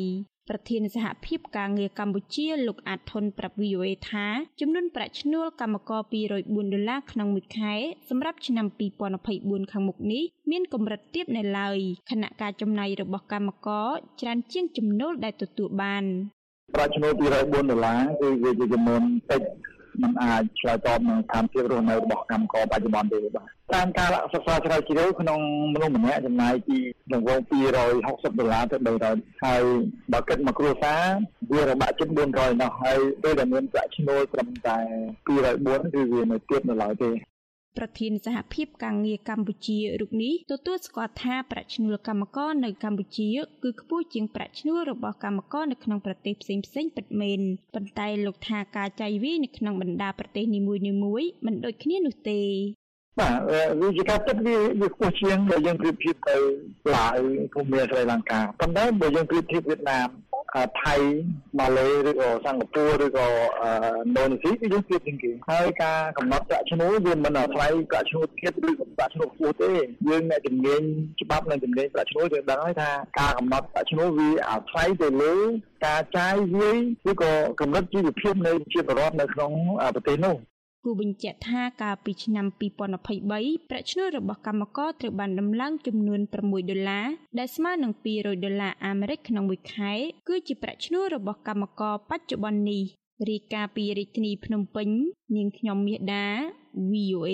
ប្រធានសហភាពការងារកម្ពុជាលោកអាតធុនប្រាប់ វី អូ เอ ថាចំនួនប្រាក់ឈ្នួលកម្មករពីររយបួនដុល្លារក្នុងមួយខែសម្រាប់ឆ្នាំពីរពាន់ยี่สิบสี่ខាងមុខនេះមានកម្រិតទាបនៅឡើយខណៈការចំណាយរបស់កម្មករច្រើនជាងចំណូលដែលទទួលបានប្រាក់ឈ្នួលពីររយបួនដុល្លារគឺវាជាចំនួនតិចมันអាចឆ្លើយតបនឹងស្ថានភាពរស់នៅរបស់កម្មករបច្ចុប្បន្នទេបាទតាមការសិក្សាស្រាវជ្រាវក្នុងមនុស្សម្នាក់ចំណាយពីរង្វង់ពីររយហុកសិបដុល្លារទៅបីរយហើយបើគិតមកគ្រួសារវារបាក់ជិតបួនរយនោះហើយពេលដែលមានប្រាក់ឈ្នួលត្រឹមតែពីររយបួនគឺវានៅទាបនៅឡើយទេប្រធានសហភាពការងារកម្ពុជារូបនេះទទួលស្គាល់ថាប្រាក់ឈ្នួលកម្មករនៅកម្ពុជាគឺខ្ពស់ជាងប្រាក់ឈ្នួលរបស់កម្មករនៅក្នុងប្រទេសផ្សេងៗពិតមែនប៉ុន្តែលោកថាការចាយវាយនៅក្នុងបណ្ដាប្រទេសនីមួយៗមិនដូចគ្នានោះទេបាទវាជាការពិតវាវាខ្ពស់ជាងបើយើងប្រៀបធៀបទៅឡាវភូមាស្រីលង្កាប៉ុន្តែបើយើងប្រៀបធៀបវៀតណាមថៃម៉ាឡេឬក៏សិង្ហបុរីឬក៏ឥណ្ឌូនេស៊ីគឺយើងប្រៀបជាងគេហើយការកំណត់ប្រាក់ឈ្នួលវាមិនអាស្រ័យប្រាក់ឈ្នួលទៀតឬក៏ប្រាក់ឈ្នួលខ្ពស់ទេយើងអ្នកជំនាញច្បាប់និងជំនាញប្រាក់ឈ្នួលយើងដឹងហើយថាការកំណត់ប្រាក់ឈ្នួលវាអាស្រ័យទៅលើការចាយវាយឬក៏កម្រិតជីវភាពនៃប្រជាពលរដ្ឋនៅក្នុងប្រទេសនោះគូបញ្ជាក់ថាកាលពីឆ្នាំពីរពាន់ยี่สิบสามប្រាក់ឈ្នួលរបស់កម្មករត្រូវបានដំឡើងចំនួនប្រាំមួយដុល្លារដែលស្មើនឹងពីររយដុល្លារអាមេរិកក្នុងមួយខែគឺជាប្រាក់ឈ្នួលរបស់កម្មករបច្ចុប្បន្ននេះរាយការណ៍ពីរាជធានីភ្នំពេញនាងខ្ញុំមាសដា វី អូ เอ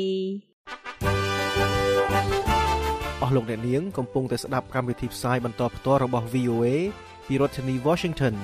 អស់លោកអ្នកនាងកំពុងតែស្ដាប់កម្មវិធីផ្សាយបន្តផ្ទាល់របស់ វី អូ เอ ពីរដ្ឋធានី Washington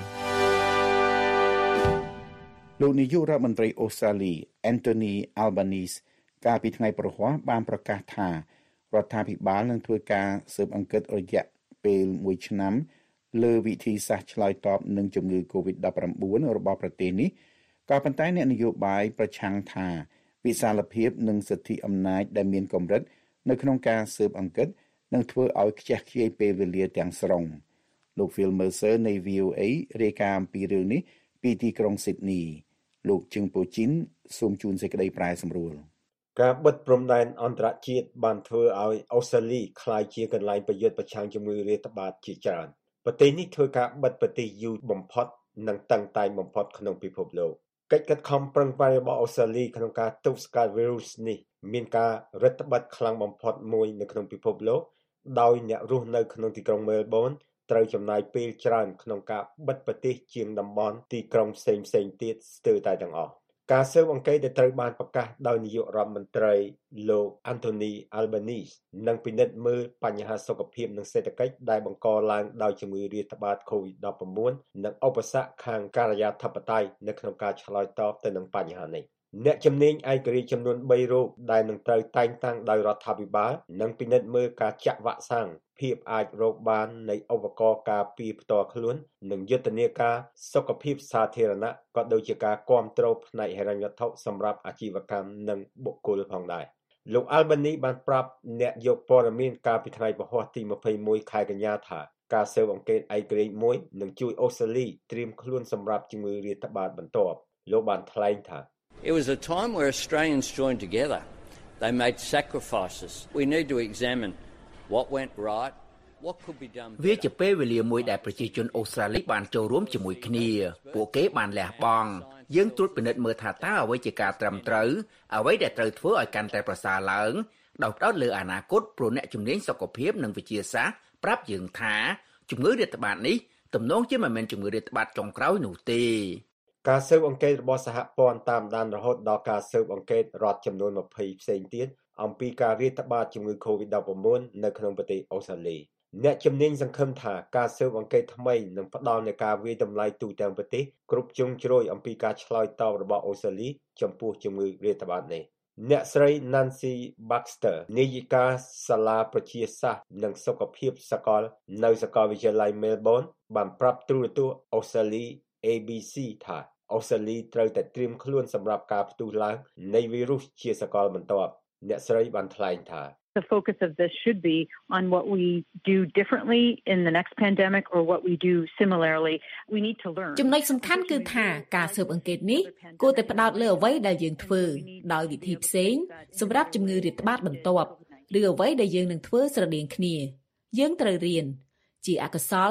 លោកនាយករដ្ឋមន្ត្រីអូស្ត្រាលី Anthony Albanese កាលពីថ្ងៃព្រហស្បតិ៍បានប្រកាសថារដ្ឋាភិបាលនឹងធ្វើការស៊ើបអង្កេតរយៈពេលមួយឆ្នាំលើវិធីសាស្ត្រឆ្លើយតបនឹងជំងឺ កូវីដ ដប់ប្រាំបួន របស់ប្រទេសនេះក៏ប៉ុន្តែអ្នកនយោបាយប្រឆាំងថាវិសាលភាពនិងសិទ្ធិអំណាចដែលមានកម្រិតនៅក្នុងការស៊ើបអង្កេតនឹងធ្វើឲ្យខ្ជះខ្ជាយពេលវេលាទាំងស្រុងលោក Phil Mercer នៃ វី អូ เอ រាយការណ៍អំពីរឿងនេះពីទីក្រុង Sydneyលោកជឹងពូជីនសូមជូនសេចក្តីប្រែសម្រួលការបិទព្រំដែនអន្តរជាតិបានធ្វើឲ្យអូស្ត្រាលីក្លាយជាកន្លែងប្រយុទ្ធប្រឆាំងជំងឺរាតត្បាតជាច្រើនប្រទេសនេះធ្វើការបិទប្រទេសយូរបំផុតនិងតឹងតែងបំផុតក្នុងពិភពលោកកិច្ចខិតខំប្រឹងប្រែងរបស់អូស្ត្រាលីក្នុងការទប់ស្កាត់វីរុសនេះមានការរឹតបន្តឹងខ្លាំងបំផុតមួយនៅក្នុងពិភពលោកដោយអ្នករស់នៅក្នុងទីក្រុងមែលប៊នត្រូវចំណាយពេលច្រើនក្នុងការបិទប្រទេសជាងតំបន់ទីក្រុងផ្សេងៗទៀតស្ទើរតែទាំងអស់ការស៊ើបអង្កេតដែលត្រូវបានប្រកាសដោយនាយករដ្ឋមន្ត្រីលោក Anthony Albanese នឹងពិនិត្យមើលបញ្ហាសុខភាពនិងសេដ្ឋកិច្ចដែលបង្កឡើងដោយជំងឺរាតត្បាត កូវីដ ដប់ប្រាំបួន និងឧបសគ្គខាងការិយាធិបតេយ្យនៅក្នុងការឆ្លើយតបទៅនឹងបញ្ហានេះអ្នកជំនាញឯករាជ្យចំនួនបីរូបដែលនឹងត្រូវតែងតាំងដោយរដ្ឋាភិបាលនឹងពិនិត្យមើលការចាក់វ៉ាក់សាំងភាពអាចរកបាននៃឧបករណ៍ការពារផ្ទាល់ខ្លួននិងយុទ្ធនាការសុខភាពសាធារណៈក៏ដូចជាការគាំទ្រផ្នែកហិរញ្ញវត្ថុសម្រាប់អាជីវកម្មនិងបុគ្គលផងដែរលោក Albany បានប្រាប់អ្នកយកព័ត៌មានកាលពីថ្ងៃពហុទីยี่สิบเอ็ดខែកញ្ញាថាការស៊ើបអង្កេតឯករាជ្យមួយនឹងជួយអូស្ត្រាលីត្រៀមខ្លួនសម្រាប់ជំងឺរាតត្បាតបន្ទាប់លោកបានថ្លែងថា It was a time where Australians joined together. They made sacrifices. We need to examine what went right, what could be done. វាជាពេលវេលាមួយដែលប្រជាជនអូស្ត្រាលីបានចូលរួមជាមួយគ្នាពួកគេបានលះបង់យើងត្រួតពិនិត្យមើលថាតើអ្វីជាការត្រឹមត្រូវអ្វីដែលត្រូវធ្វើឲ្យកាន់តែប្រសើរឡើងដោយផ្ដោតលើអនាគតព្រោះអ្នកជំនាញសុខភាពនិងវិទ្យាសាស្ត្រប្រាប់យើងថាជំងឺរាតត្បាតនេះទំនងជាមិនមែនជំងឺរាតត្បាតចុងក្រោយនោះទេការស៊ើបអង្កេតរបស់សហព័ន្ធតាមដានរហូតដល់ការស៊ើបអង្កេតរដ្ឋចំនួនยี่สิบផ្សេងទៀតអំពីការរាតត្បាតជំងឺ កូវីដ ដប់ប្រាំបួន នៅក្នុងប្រទេសអូស្ត្រាលីអ្នកជំនាញសង្ឃឹមថាការស៊ើបអង្កេតថ្មីនឹងផ្ដល់នូវការវាយតម្លៃទូទាំងប្រទេសគ្រប់ជ្រុងជ្រោយអំពីការឆ្លើយតបរបស់អូស្ត្រាលីចំពោះជំងឺរាតត្បាតនេះអ្នកស្រី Nancy Baxter នាយិកាសាលាប្រជាសាស្ត្រនិងសុខភាពសកលនៅសាកលវិទ្យាល័យ Melbourne បានប្រាប់ទូរទស្សន៍អូស្ត្រាលី เอ บี ซี ថាអូស្ត្រាលីត្រូវតែត្រៀមខ្លួនសម្រាប់ការផ្ទុះឡើងនៃវីរុសជាសកលបន្ទាប់អ្នកស្រីបានថ្លែងថា The focus of this should be on what we do differently in the next pandemic or what we do similarly. We need to learn. ចំណុចសំខាន់គឺថាការស៊ើបអង្កេតនេះគួរតែផ្ដោតលើអ្វីដែលយើងធ្វើដោយវិធីផ្សេងសម្រាប់ជំងឺរាតត្បាតបន្ទាប់ឬអ្វីដែលយើងនឹងធ្វើស្រដៀងគ្នាយើងត្រូវរៀនជាអកុសល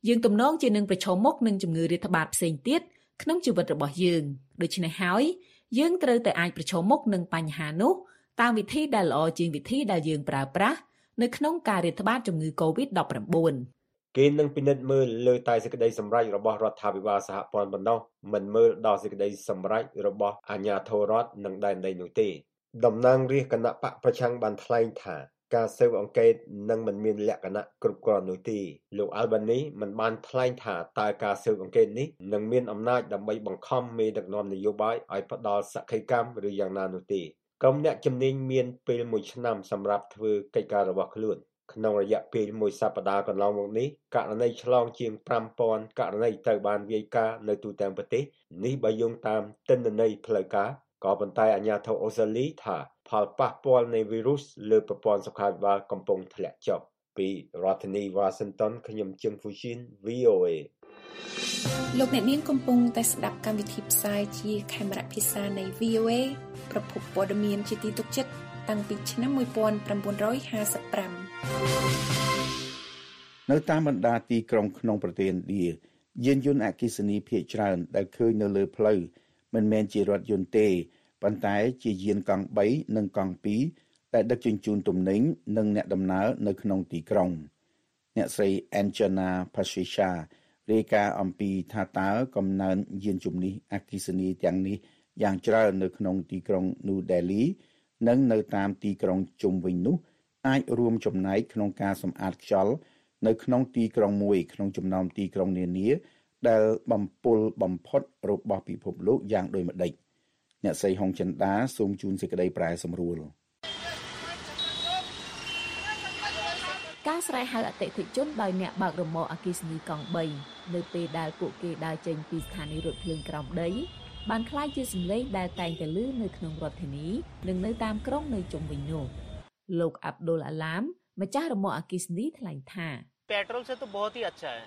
យើងទំនងជានឹងប្រឈមមុខនឹងជំងឺរាតត្បាតផ្សេងទៀតក្នុងជីវិតរបស់យើងដូច្នេះហើយយើងត្រូវតែអាចប្រឈមមុខនឹងបញ្ហានោះតាមវិធីដែលល្អជាងវិធីដែលយើងប្រើប្រាស់នៅក្នុងការរាតត្បាតជំងឺ កូវីដ ដប់ប្រាំបួនគេនឹងពិនិត្យមើលលើតែសេចក្តីសម្រេចរបស់រដ្ឋាភិបាលសហព័ន្ធប៉ុណ្ណោះមិនមើលដល់សេចក្តីសម្រេចរបស់អាជ្ញាធររដ្ឋនិងដែនដីនោះទេតំណាងរាស្ត្រគណៈបកប្រឆាំងបានថ្លែងថាការស៊ើបអង្កេតនឹងមិនមានលក្ខណៈគ្រប់គ្រាន់នោះទេលោក Albanese មិនបានថ្លែងថាតើការស៊ើបអង្កេតនេះនឹងមានអំណាចដើម្បីបង្ខំមេដឹកនាំនយោបាយឲ្យផ្ដល់សក្ខីកម្មឬយ៉ាងណានោះទេក្រុមអ្នកជំនាញមានពេលមួយឆ្នាំសម្រាប់ធ្វើកិច្ចការរបស់ខ្លួនក្នុងរយៈពេលមួយសប្តាហ៍កន្លងមកនេះករណីឆ្លងជាង ប្រាំពាន់ករណីត្រូវបានវាយការណ៍នៅទូទាំងប្រទេសនេះបើយោងតាមទិន្នន័យផ្លូវការក៏ប៉ុន្តែអាជ្ញាធរអូស្ត្រាលីថាផលប៉ះពាល់នៃវីរុសលើប្រព័ន្ធសុខាភិបាលកំពុងធ្លាក់ចុះពីរដ្ឋធានី Washington ខ្ញុំជឹងហ្វូស៊ីន វី អូ เอលោកអ្នកនាងកំពុងតែស្ដាប់កម្មវិធីផ្សាយជាខេមរៈភាសានៃ វី អូ เอ ប្រភពព័ត៌មានជាទីទុកចិត្តតាំងពីឆ្នាំnineteen fifty-five នៅតាមបណ្ដាទីក្រុងក្នុងប្រទេសឥណ្ឌាយានយន្តអគ្គិសនីភាគច្រើនដែលឃើញនៅលើផ្លូវមិនមែនជារថយន្តទេប៉ុន្តែជាយានកង់បីនិងកង់ពីរដែលដឹកជញ្ជូនទំនិញនិងអ្នកដំណើរនៅក្នុងទីក្រុងអ្នកស្រី Anjana Pashisha រាយការណ៍អំពីថាតើកំណើនយានជំនិះអគ្គិសនីទាំងនេះយ៉ាងច្រើននៅក្នុងទីក្រុង New Delhi និងនៅតាមទីក្រុងជុំវិញនោះអាចរួមចំណែកក្នុងការសម្អាតខ្យល់នៅក្នុងទីក្រុងមួយក្នុងចំណោមទីក្រុងនានាដែលបំពុលបំផុតរបស់ពិភពលោកយ៉ាងដូចម្តេចអ្នកស្រីហុងចិន្តាសូមជូនសេចក្តីប្រែសម្រួលការស្រែកហៅអតិថិជនដោយអ្នកបើករ៉ឺម៉កអគ្គិសនីកង់បីនៅពេលដែលពួកគេដើរចេញពីស្ថានីយ៍រថភ្លើងក្រោមដីបានក្លាយជាសម្លេងដែលតែងតែឮនៅក្នុងរដ្ឋធានីនិងនៅតាមក្រុងនៅជុំវិញនោះលោកអាប់ឌុលអាឡាមម្ចាស់រ៉ឺម៉កអគ្គិសនីថ្លែងថា petrol से तो बहुत ही अच्छा है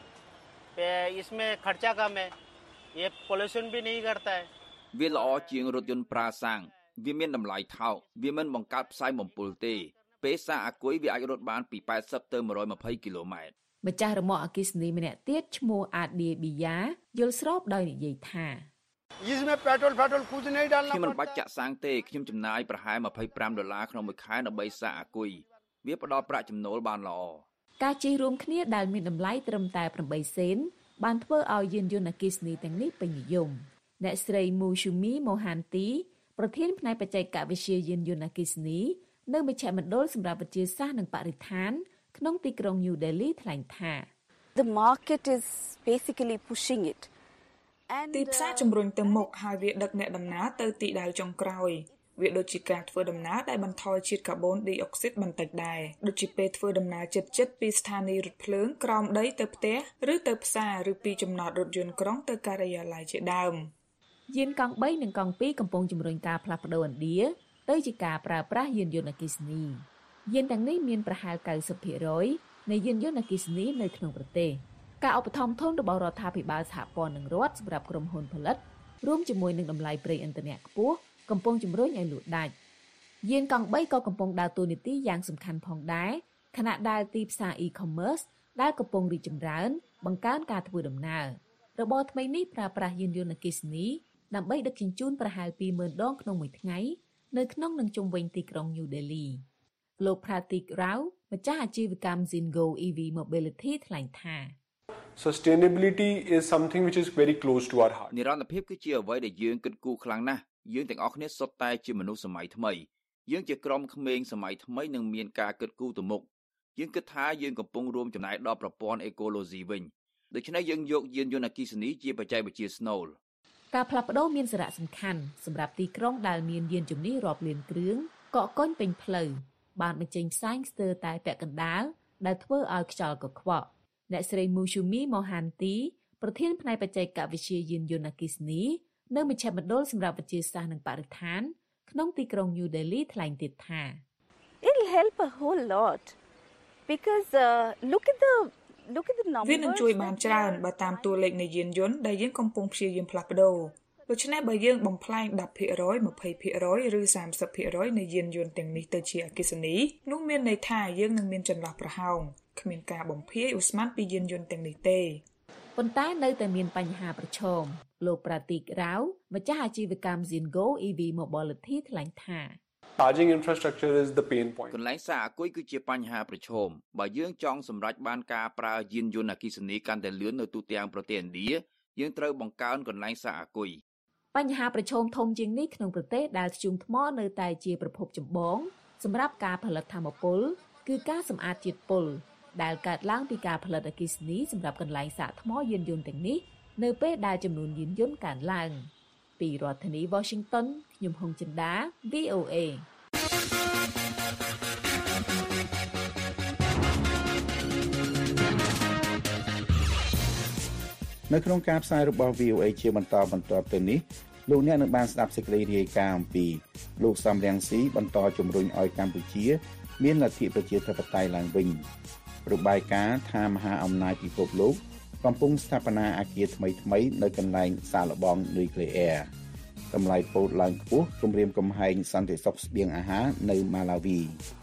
इसमें खर्चा कम है ये पोल्यूशन भी नहीं करता है វាល្អជាងរថយន្តប្រើសាំងវាមានតម្លៃថោកវាមិនបង្កើតផ្សាយបំពុលទេពេលសាអាគុយវាអាចរត់បានពីeightyទៅone hundred twentyគីឡូម៉ែត្រម្ចាស់រ៉ឺម៉កអគ្គិសនីម្នាក់ទៀតឈ្មោះអាឌីប៊ីយ៉ាយល់ស្របដោយនិយាយថា इसमें पेट्रोल पेट्रोल कुछ नहीं डालना ខ្ញុំមិនបាច់ចាក់សាំងទេខ្ញុំចំណាយប្រហែលtwenty-fiveដុល្លារក្នុងមួយខែដើម្បីសាអាគុយវាផ្ដល់ប្រាក់ចំណូលបានល្អការជិះរួមគ្នាដែលមានតម្លៃត្រឹមតែeightសេនបានធ្វើឲ្យយានយន្តអគ្គិសនីទាំងនេះពេញនិយមអ្នកស្រីមូឈូមីម៉ូហានទីប្រធានផ្នែកបច្ចេកវិទ្យាយានយន្តអគ្គិសនីនៅមជ្ឈមណ្ឌលសម្រាប់វិទ្យាសាស្ត្រនិងបរិស្ថានក្នុងទីក្រុង New Delhi ថ្លែងថា The market is basically pushing it ទីផ្សារជំរុញទៅមុខហើយវាដឹកអ្នកដំណើរទៅទីដៅចុងក្រោយវាដូចជាការធ្វើដំណើរដែលបន្ថយជាតិកាបូនឌីអុកស៊ីតបន្តិចដែរដូចជាពេលធ្វើដំណើរជិតៗពីស្ថានីយ៍រថភ្លើងក្រោមដីទៅផ្ទះឬទៅផ្សារឬពីចំណតរថយន្តក្រុងទៅការិយាល័យជាដើមយានកង់បីនិងកង់ពីរកំពុងជំរុញការផ្លាស់ប្តូរឥណ្ឌាទៅជាការប្រើប្រាស់យានយន្តអគ្គិសនីយានទាំងនេះមានប្រហែលninety percentនៃយានយន្តអគ្គិសនីនៅក្នុងប្រទេសការឧបត្ថម្ភធនរបស់រដ្ឋាភិបាលសហព័ន្ធនិងរដ្ឋសម្រាប់ក្រុមហ៊ុនផលិតរួមជាមួយនឹងតម្លៃប្រេងឥន្ធនៈខ្ពស់កំពុងជំរុញឲ្យលក់ដាច់យានកង់បីក៏កំពុងដើរតួនាទីយ៉ាងសំខាន់ផងដែរខណៈដែលទីផ្សារ e-commerce ដែលកំពុងរីកចម្រើនបង្កើនការធ្វើដំណើររបរថ្មីនេះប្រើប្រាស់យានយន្តអគ្គិសនីដើម្បីដឹកជញ្ជូនប្រហែលtwo thousandដងក្នុងមួយថ្ងៃនៅក្នុងនិងជុំវិញទីក្រុង New Delhi លោក Pratik Rao ម្ចាស់អាជីវកម្ម Zingo អ៊ី វី Mobility ថ្លែងថា Sustainability is something which is very close to our heart និរន្តរភាពគឺជាអ្វីដែលយើងគិតគូរខ្លាំងណាស់យើងទាំងអស់គ្នាសុទ្ធតែជាមនុស្សសម័យថ្មីយើងជាក្រុមក្មេងសម័យថ្មីនឹងមានការគិតគូរទៅមុខយើងគិតថាយើងកំពុងរួមចំណែកដល់ប្រព័ន្ធអេកូឡូស៊ីវិញដូច្នេះយើងយកយានយន្តអគ្គិសនីជាបច្ចេកវិទ្យាស្នូលការផ្លាស់ប្ដូរមានសារៈសំខាន់សម្រាប់ទីក្រុងដែលមានយានជំនិះរាប់លានគ្រឿងកកកុញពេញផ្លូវបានបញ្ចេញផ្សែងស្ទើរតែពាក់កណ្ដាលដែលធ្វើឲ្យខ្យល់កខ្វក់អ្នកស្រីមូឈូមីម៉ូហានទីប្រធានផ្នែកបច្ចេកវិទ្យាយានយន្តអគ្គិសនីនៅមជ្ឈមណ្ឌលសម្រាប់វិទ្យាសាស្ត្រនិងបរិស្ថានក្នុងទីក្រុង New Delhi ថ្លែងទៀតថា It'll help a whole lot because uh, look at the look at the numbers វានឹងជួយបានច្រើនបើតាមតួលេខនៃយានយន្តដែលយើងកំពុងព្យាយាមផ្លាស់ប្ដូរដូច្នេះបើយើងបំផ្លាញ ដប់ភាគរយ ยี่สิบភាគរយ ឬ สามสิบភាគរយ នៃយានយន្តទាំងនេះទៅជាអគ្គិសនីនោះមានន័យថាយើងនឹងមានចន្លោះប្រហោងគ្មានការបំភាយឧស្ម័នពីយានយន្តទាំងនេះទេប៉ុន្តែនៅតែមានបញ្ហាប្រឈមលោកប្រាទីករ៉ាវម្ចាស់អាជីវកម្ម Zingo អ៊ី វី Mobility ថ្លែងថា Charging infrastructure is the pain point កន្លែងសាកអគុយគឺជាបញ្ហាប្រឈមបើយើងចង់សម្រេចបានការប្រើយានយន្តអគ្គិសនីកាន់តែលឿននៅទូទាំងប្រទេសឥណ្ឌាយើងត្រូវបង្កើនកន្លែងសាកអគុយបញ្ហាប្រឈមធំជាងនេះក្នុងប្រទេសដែលធ្យូងថ្មនៅតែជាប្រភពចម្បងសម្រាប់ការផលិតថាមពលគឺការសម្អាតជាតិពុលដែលកើតឡើងពីការផលិតអគ្គិសនីសម្រាប់កន្លែងសាកថ្មយានយន្តទាំងនេះនៅពេលដែលចំនួនយានយន្តកើនឡើងពីរដ្ឋធានី Washington ខ្ញុំហុងចិន្តា វី អូ เอនៅក្នុងការផ្សាយរបស់ វី អូ เอ ជាបន្តបន្ទាប់ទៅនេះលោកអ្នកនឹងបានស្ដាប់សេចក្តីរាយការណ៍អំពីលោកសំរងស៊ីបន្តជំរុញឲ្យកម្ពុជាមានលទ្ធិប្រជាធិបតេយ្យឡើងវិញរបាយការណ៍ថាមហាអំណាចពិភពលោកកំពុងស្ថាបនាអគារថ្មីៗនៅកន្លែងសាកល្បងនុយក្លេអ៊ែរតម្លៃពោតឡើងខ្ពស់គំរាមកំហែងសន្តិសុខស្បៀងអាហារនៅម៉ាឡាវី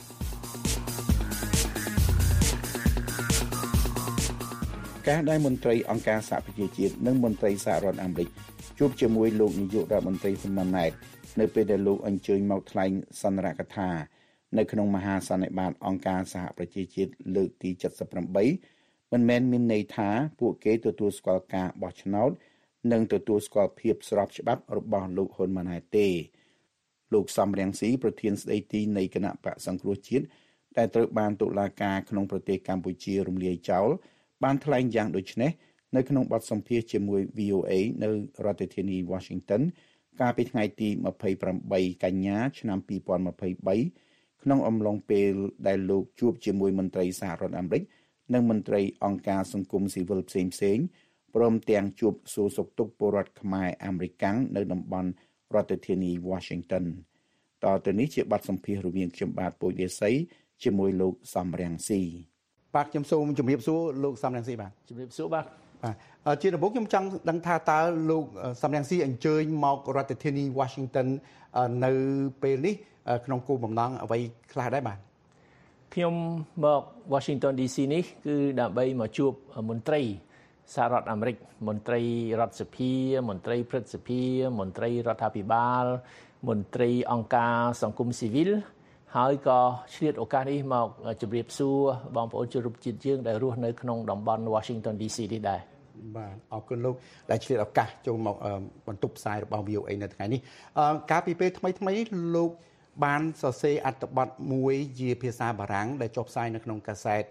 ការដែលមន្ត្រីអង្គការសហប្រជាជាតិនិងមន្ត្រីសហរដ្ឋអាមេរិកជួបជាមួយលោកនាយករដ្ឋមន្ត្រីហ៊ុនម៉ាណែតនៅពេលដែលលោកអញ្ជើញមកថ្លែងសន្និរដ្ឋកថានៅក្នុងមហាសន្និបាតអង្គការសហប្រជាជាតិលើកទីเจ็ดสิบแปดមិនមែនមានន័យថាពួកគេទទួលស្គាល់ការបោះឆ្នោតនិងទទួលស្គាល់ភាពស្របច្បាប់របស់លោកហ៊ុនម៉ាណែតទេលោកសំរងស៊ីប្រធានស្ដីទីនៃគណៈបក្សសង្គ្រោះជាតិដែលត្រូវបានតុលាការក្នុងប្រទេសកម្ពុជារំលាយចោលបានថ្លែងយ៉ាងដូចនេះនៅក្នុងបទសម្ភាសន៍ជាមួយ វី អូ เอ នៅរដ្ឋធានី Washington កាលពីថ្ងៃទីยี่สิบแปดកញ្ញាឆ្នាំยี่สิบยี่สิบสามក្នុងអំឡុងពេលដែលលោកជួបជាមួយមន្ត្រីសហរដ្ឋអាមេរិកនិងមន្ត្រីអង្គការសង្គមស៊ីវិលផ្សេងៗព្រមទាំងជួបសួរសុខទុក្ខពលរដ្ឋខ្មែរអាមេរិកាំងនៅតំបន់រដ្ឋធានី Washington តទៅនេះជាបទសម្ភាសន៍រវាងខ្ញុំបាទពូជរាសីជាមួយលោកសំរងស៊ីបាទខ្ញុំសូមជម្រាបសួរលោកសំរងស៊ីបាទជម្រាបសួរបាទបាទជាដំបូងខ្ញុំចង់ដឹងថាតើលោកសំរងស៊ីអញ្ជើញមករដ្ឋធានី Washington នៅពេលនេះក្នុងគោលបំណងអ្វីខ្លះដែរបាទខ្ញុំមក Washington ឌី ซี នេះគឺដើម្បីមកជួបមន្ត្រីសហរដ្ឋអាមេរិកមន្ត្រីរដ្ឋសភាមន្ត្រីព្រឹទ្ធសភាមន្ត្រីរដ្ឋាភិបាលមន្ត្រីអង្គការសង្គមស៊ីវិលហើយក៏ឆ្លៀតឱកាសនេះមកជម្រាបសួរបងប្អូនជនរួមជាតិយើងដែលរស់នៅក្នុងតំបន់ Washington ឌី ซี នេះដែរបាទអរគុណលោកដែលឆ្លៀតឱកាសចូលមកបន្ទប់ផ្សាយរបស់ វី អូ เอ នៅថ្ងៃនេះកាលពីពេលថ្មីថ្មីលោកបានសរសេរអត្ថបទមួយជាភាសាបារាំងដែលចុះផ្សាយនៅក្នុងកាសែត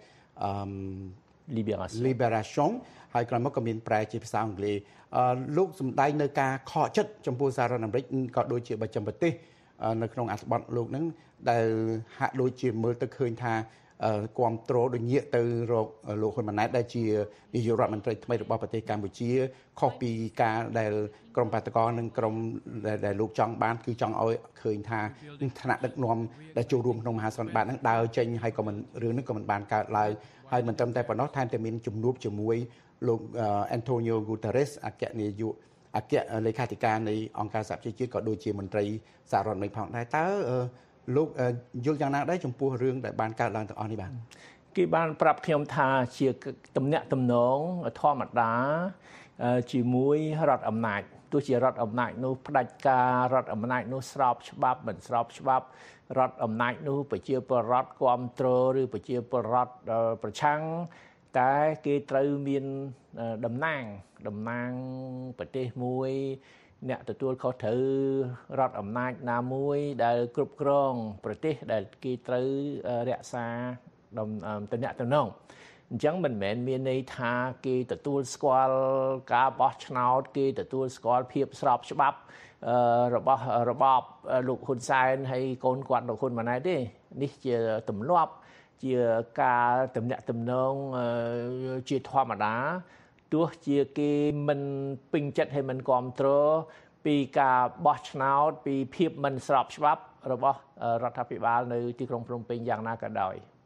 Libération Libération ហើយក្រោយមកក៏មានប្រែជាភាសាអង់គ្លេសលោកសម្ដែងនៅការខកចិត្តចំពោះសហរដ្ឋអាមេរិកក៏ដូចជាបច្ចឹមប្រទេសនៅក្នុងអត្ថបទលោកហ្នឹងដែលហាក់ដូចជាមើលទៅឃើញថាគ្រប់គ្រងដូចងាកទៅរកលោកហ៊ុនម៉ាណែតដែលជានាយករដ្ឋមន្ត្រីថ្មីរបស់ប្រទេសកម្ពុជាខុសពីការដែលក្រមបាតកោនិងក្រមដែលលោកចង់បានគឺចង់ឲ្យឃើញថាឋានៈដឹកនាំដែលចូលរួមក្នុងមហាសន្និបាតហ្នឹងដើរចេញហើយក៏មិនរឿងហ្នឹងក៏មិនបានកើតឡើងហើយមិនត្រឹមតែប៉ុណ្ណោះថែមទាំងមានជំនួបជាមួយលោក Antonio Guterres អគ្គនាយកអគ្គលេខាធិការនៃអង្គការសហប្រជាជាតិក៏ដូចជាមន្ត្រីសហរដ្ឋអាមេរិកផងដែរតើលោកយល់យ៉ាងណាដែរចំពោះរឿងដែលបានកើតឡើងទាំងអស់នេះបាទគេបានប្រាប់ខ្ញុំថាជាទំនាក់ទំនងធម្មតាជាមួយរដ្ឋអំណាចទោះជារដ្ឋអំណាចនោះផ្ដាច់ការរដ្ឋអំណាចនោះស្របច្បាប់មិនស្របច្បាប់រដ្ឋអំណាចនោះប្រជាពលរដ្ឋគ្រប់គ្រងឬប្រជាពលរដ្ឋប្រឆាំងតែគេត្រូវមានតំណាងតំណាងប្រទេសមួយអ្នកទទួលខុសត្រូវរដ្ឋអំណាចណាមួយដែលគ្រប់គ្រងប្រទេសដែលគេត្រូវរក្សាតំណែងតំណងអញ្ចឹងមិនមែនមានន័យថាគេទទួលស្គាល់ការបោះឆ្នោតគេទទួលស្គាល់ភាពស្របច្បាប់របស់របបលោកហ៊ុនសែនហើយកូនគាត់លោកហ៊ុនម៉ាណែតទេនេះជាទម្លាប់ជាការតំណែងតំណងជាធម្មតាទោះជាគេមិនពេញចិត្តហើយមិនគ្រប់គ្រងពីការបោះឆ្នោតពីភាពមិនស្របច្បាប់របស់រដ្ឋាភិបាលនៅទីក្រុងភ្នំពេញយ៉ាងណាក៏ដោយ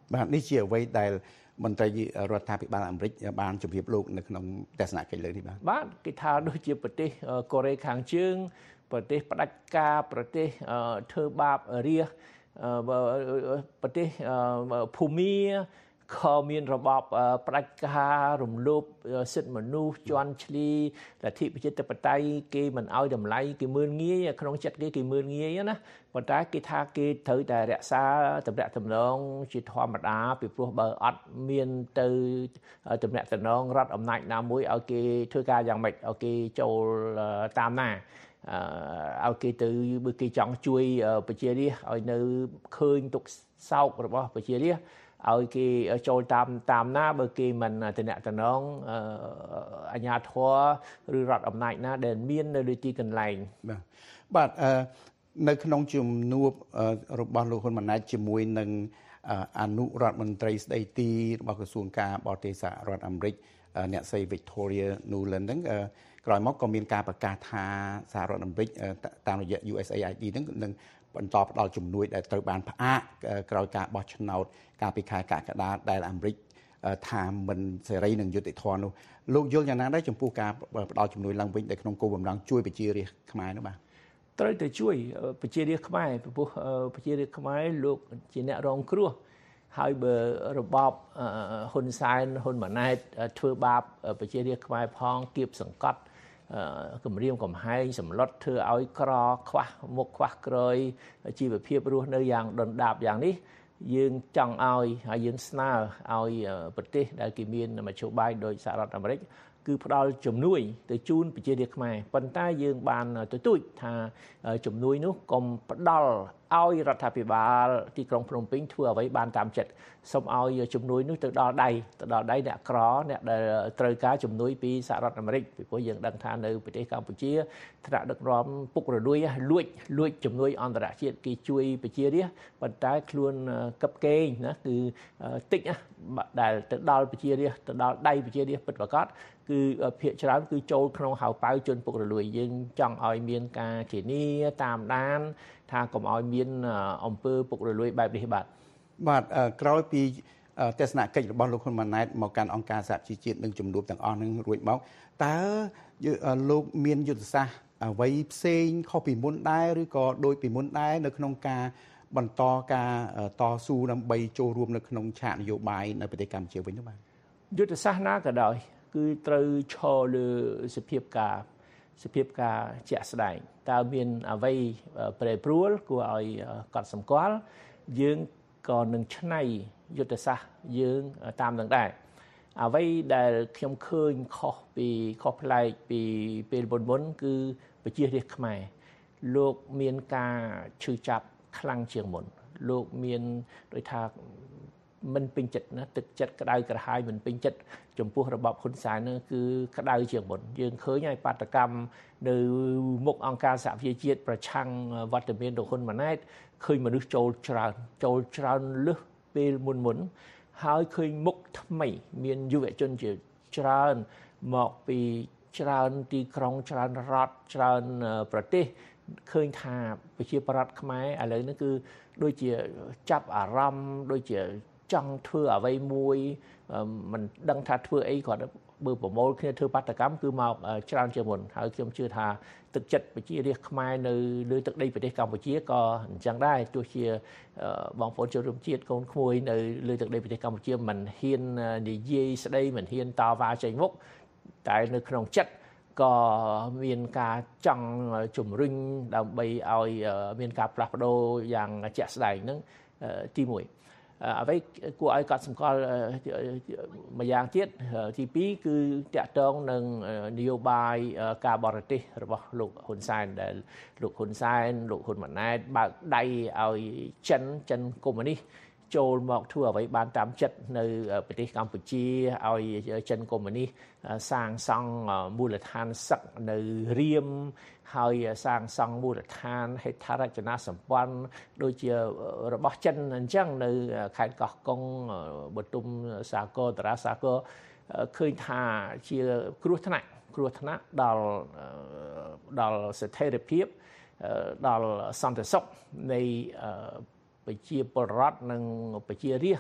បាទនេះជាអ្វីដែលមន្ត្រីរដ្ឋាភិបាលអាមេរិកបានជម្រាបលោកនៅក្នុងទស្សនកិច្ចលើនេះបាទបាទគេថាដូចជាប្រទេសកូរ៉េខាងជើងប្រទេសផ្ដាច់ការប្រទេសធ្វើបាបរាជប្រទេសភូមាក៏មានរបបផ្ដាច់ការរំលោភសិទ្ធិមនុស្សជន់ឈ្លីលទ្ធិប្រជាធិបតេយ្យគេមិនអោយតម្លៃគេមើលងាយក្នុងចិត្តគេគេមើលងាយណាប៉ុន្តែគេថាគេត្រូវតែរក្សាទំនាក់ទំនងជាធម្មតាពីព្រោះបើអត់មានទៅទំនាក់ទំនងរដ្ឋអំណាចណាមួយឲ្យគេធ្វើការយ៉ាងម៉េចឲ្យគេចូលតាមណាឲ្យគេទៅបើគេចង់ជួយប្រជារាស្ត្រឲ្យនៅឃើញទុកសោករបស់ប្រជារាស្ត្រឲ្យគេចូលតាមតាមណាបើគេមិនតំណតំណងអាជ្ញាធរឬរដ្ឋអំណាចណាដែលមាននៅលើទីកន្លែងបាទបាទនៅក្នុងជំនួបរបស់លោកហ៊ុនម៉ាណែតជាមួយនឹងអនុរដ្ឋមន្ត្រីស្ដីទីរបស់ក្រសួងការបរទេសសហរដ្ឋអាមេរិកអ្នកស្រី Victoria Nuland ហ្នឹងក្រោយមកក៏មានការប្រកាសថាសហរដ្ឋអាមេរិកតាមរយៈ ยู เอส เอ ไอ ดี ហ្នឹងនឹងបន្តផ្ដល់ជំនួយដែលត្រូវបានផ្អាកក្រោយការបោះឆ្នោតកាលពីខែកក្កដាដែលអាមេរិកថាមិនសេរីនិងយុត្តិធម៌នោះលោកយល់យ៉ាងណាដែរចំពោះការផ្ដល់ជំនួយឡើងវិញនៅក្នុងគោលបំណងជួយប្រជារាស្ត្រខ្មែរនោះបាទត្រូវតែជួយប្រជារាស្ត្រខ្មែរព្រោះប្រជារាស្ត្រខ្មែរលោកជាអ្នករងគ្រោះហើយបើរបបហ៊ុនសែនហ៊ុនម៉ាណែតធ្វើបាបប្រជារាស្ត្រខ្មែរផងគៀបសង្កត់គម្រាមកំហែងសម្លុតធ្វើឲ្យក្រខ្វះមុខខ្វះក្រោយជីវភាពរស់នៅយ៉ាងដុនដាបយ៉ាងនេះយើងចង់ឲ្យហើយយើងស្នើឲ្យប្រទេសដែលគេមានមធ្យោបាយដោយសហរដ្ឋអាមេរិកគឺផ្ដល់ជំនួយទៅជូនប្រជារាស្ត្រខ្មែរប៉ុន្តែយើងបានទទូចថាជំនួយនោះកុំផ្ដល់ឲ្យរដ្ឋាភិបាលទីក្រុងភ្នំពេញធ្វើអ្វីបានតាមចិត្តសូមឲ្យជំនួយនោះទៅដល់ដៃទៅដល់ដៃអ្នកក្រអ្នកដែលត្រូវការជំនួយពីសហរដ្ឋអាមេរិកពីព្រោះយើងដឹងថានៅប្រទេសកម្ពុជាថ្នាក់ដឹកនាំពុករលួយលួចលួចជំនួយអន្តរជាតិគេជួយប្រជារាស្ត្រប៉ុន្តែខ្លួនកឹបកេងណាគឺតិចណាដែលទៅដល់ប្រជារាស្ត្រទៅដល់ដៃប្រជារាស្ត្រពិតប្រាកដគឺភាគច្រើនគឺចូលក្នុងហៅប៉ៅជនពុករលួយយើងចង់ឲ្យមានការធានាតាមដានថាកុំឲ្យមានអំពើពុករលួយបែបនេះបាទបាទក្រោយពីទស្សនកិច្ចរបស់លោកហ៊ុនម៉ាណែតមកកាន់អង្គការសហប្រជាជាតិនិងជំនួបទាំងអស់នឹងរួចមកតើលោកមានយុទ្ធសាស្ត្រអ្វីផ្សេងខុសពីមុនដែរឬក៏ដូចពីមុនដែរនៅក្នុងការបន្តការតស៊ូដើម្បីចូលរួមនៅក្នុងឆាកនយោបាយនៅប្រទេសកម្ពុជាវិញនោះបាទយុទ្ធសាស្ត្រណាក៏ដោយគឺត្រូវឈរលើសភាពការសភាពការជាក់ស្ដែងតើមានអ្វីប្រែប្រួលគួរឲ្យកត់សម្គាល់យើងក៏នឹងឆ្នៃយុទ្ធសាស្ត្រយើងតាមនឹងដែរអ្វីដែលខ្ញុំឃើញខុសពីខុសប្លែកពីពេលមុនមុនគឺប្រជារាស្ត្រខ្មែរលោកមានការឈឺចាប់ខ្លាំងជាងមុនលោកមានដូចថាមិនពេញចិត្តណាទឹកចិត្តក្តៅក្រហាយមិនពេញចិត្តចំពោះរបបហ៊ុនសែននោះគឺក្តៅជាងមុនយើងឃើញហើយបាតកម្មនៅមុខអង្គការសហប្រជាជាតិប្រឆាំងវត្តមានរបស់ហ៊ុនម៉ាណែតឃើញមនុស្សចូលច្រើនចូលច្រើនលើសពេលមុនមុនហើយឃើញមុខថ្មីមានយុវជនជាច្រើនមកពីច្រើនទីក្រុងច្រើនរដ្ឋច្រើនប្រទេសឃើញថាប្រជាប្រដ្ឋខ្មែរឥឡូវនេះគឺដូចជាចាប់អារម្មណ៍ដូចជាចង់ធ្វើអ្វីមួយមិនដឹងថាធ្វើអីគាត់បើប្រមូលគ្នាធ្វើបាតកម្មគឺមកច្រើនជាងមុនហើយខ្ញុំជឿថាទឹកចិត្តប្រជារាស្ត្រខ្មែរនៅលើទឹកដីប្រទេសកម្ពុជាក៏អញ្ចឹងដែរទោះជាបងប្អូនជនរួមជាតិកូនក្មួយនៅលើទឹកដីប្រទេសកម្ពុជាមិនហ៊ាននិយាយស្ដីមិនហ៊ានតវ៉ាចេញមុខតែនៅក្នុងចិត្តក៏មានការចង់ជំរុញដើម្បីឲ្យមានការផ្លាស់ប្ដូរយ៉ាងជាក់ស្ដែងហ្នឹងទីមួយអ្វីគួរឲ្យកត់សម្គាល់ម្យ៉ាងទៀតទីពីរគឺតាក់ទងនឹងនយោបាយការបរទេសរបស់លោកហ៊ុនសែនដែលលោកហ៊ុនសែនលោកហ៊ុនម៉ាណែតបើកដៃឲ្យចិនចិនកុម្មុយនីសចូលមកធ្វើអ្វីបានតាមចិត្តនៅប្រទេសកម្ពុជាឲ្យចិនកុម្មុយនីសសាងសង់មូលដ្ឋានសឹកនៅរៀមហើយសាងសង់មូលដ្ឋានហេដ្ឋារចនាសម្ព័ន្ធដូចជារបស់ចិនអញ្ចឹងនៅខេត្តកោះកុងបទុមសាគរតារាសាគរឃើញថាជាគ្រោះថ្នាក់គ្រោះថ្នាក់ដល់ដល់ស្ថិរភាពដល់សន្តិសុខនៃប្រជាពលរដ្ឋនិងប្រជារាស្ត្រ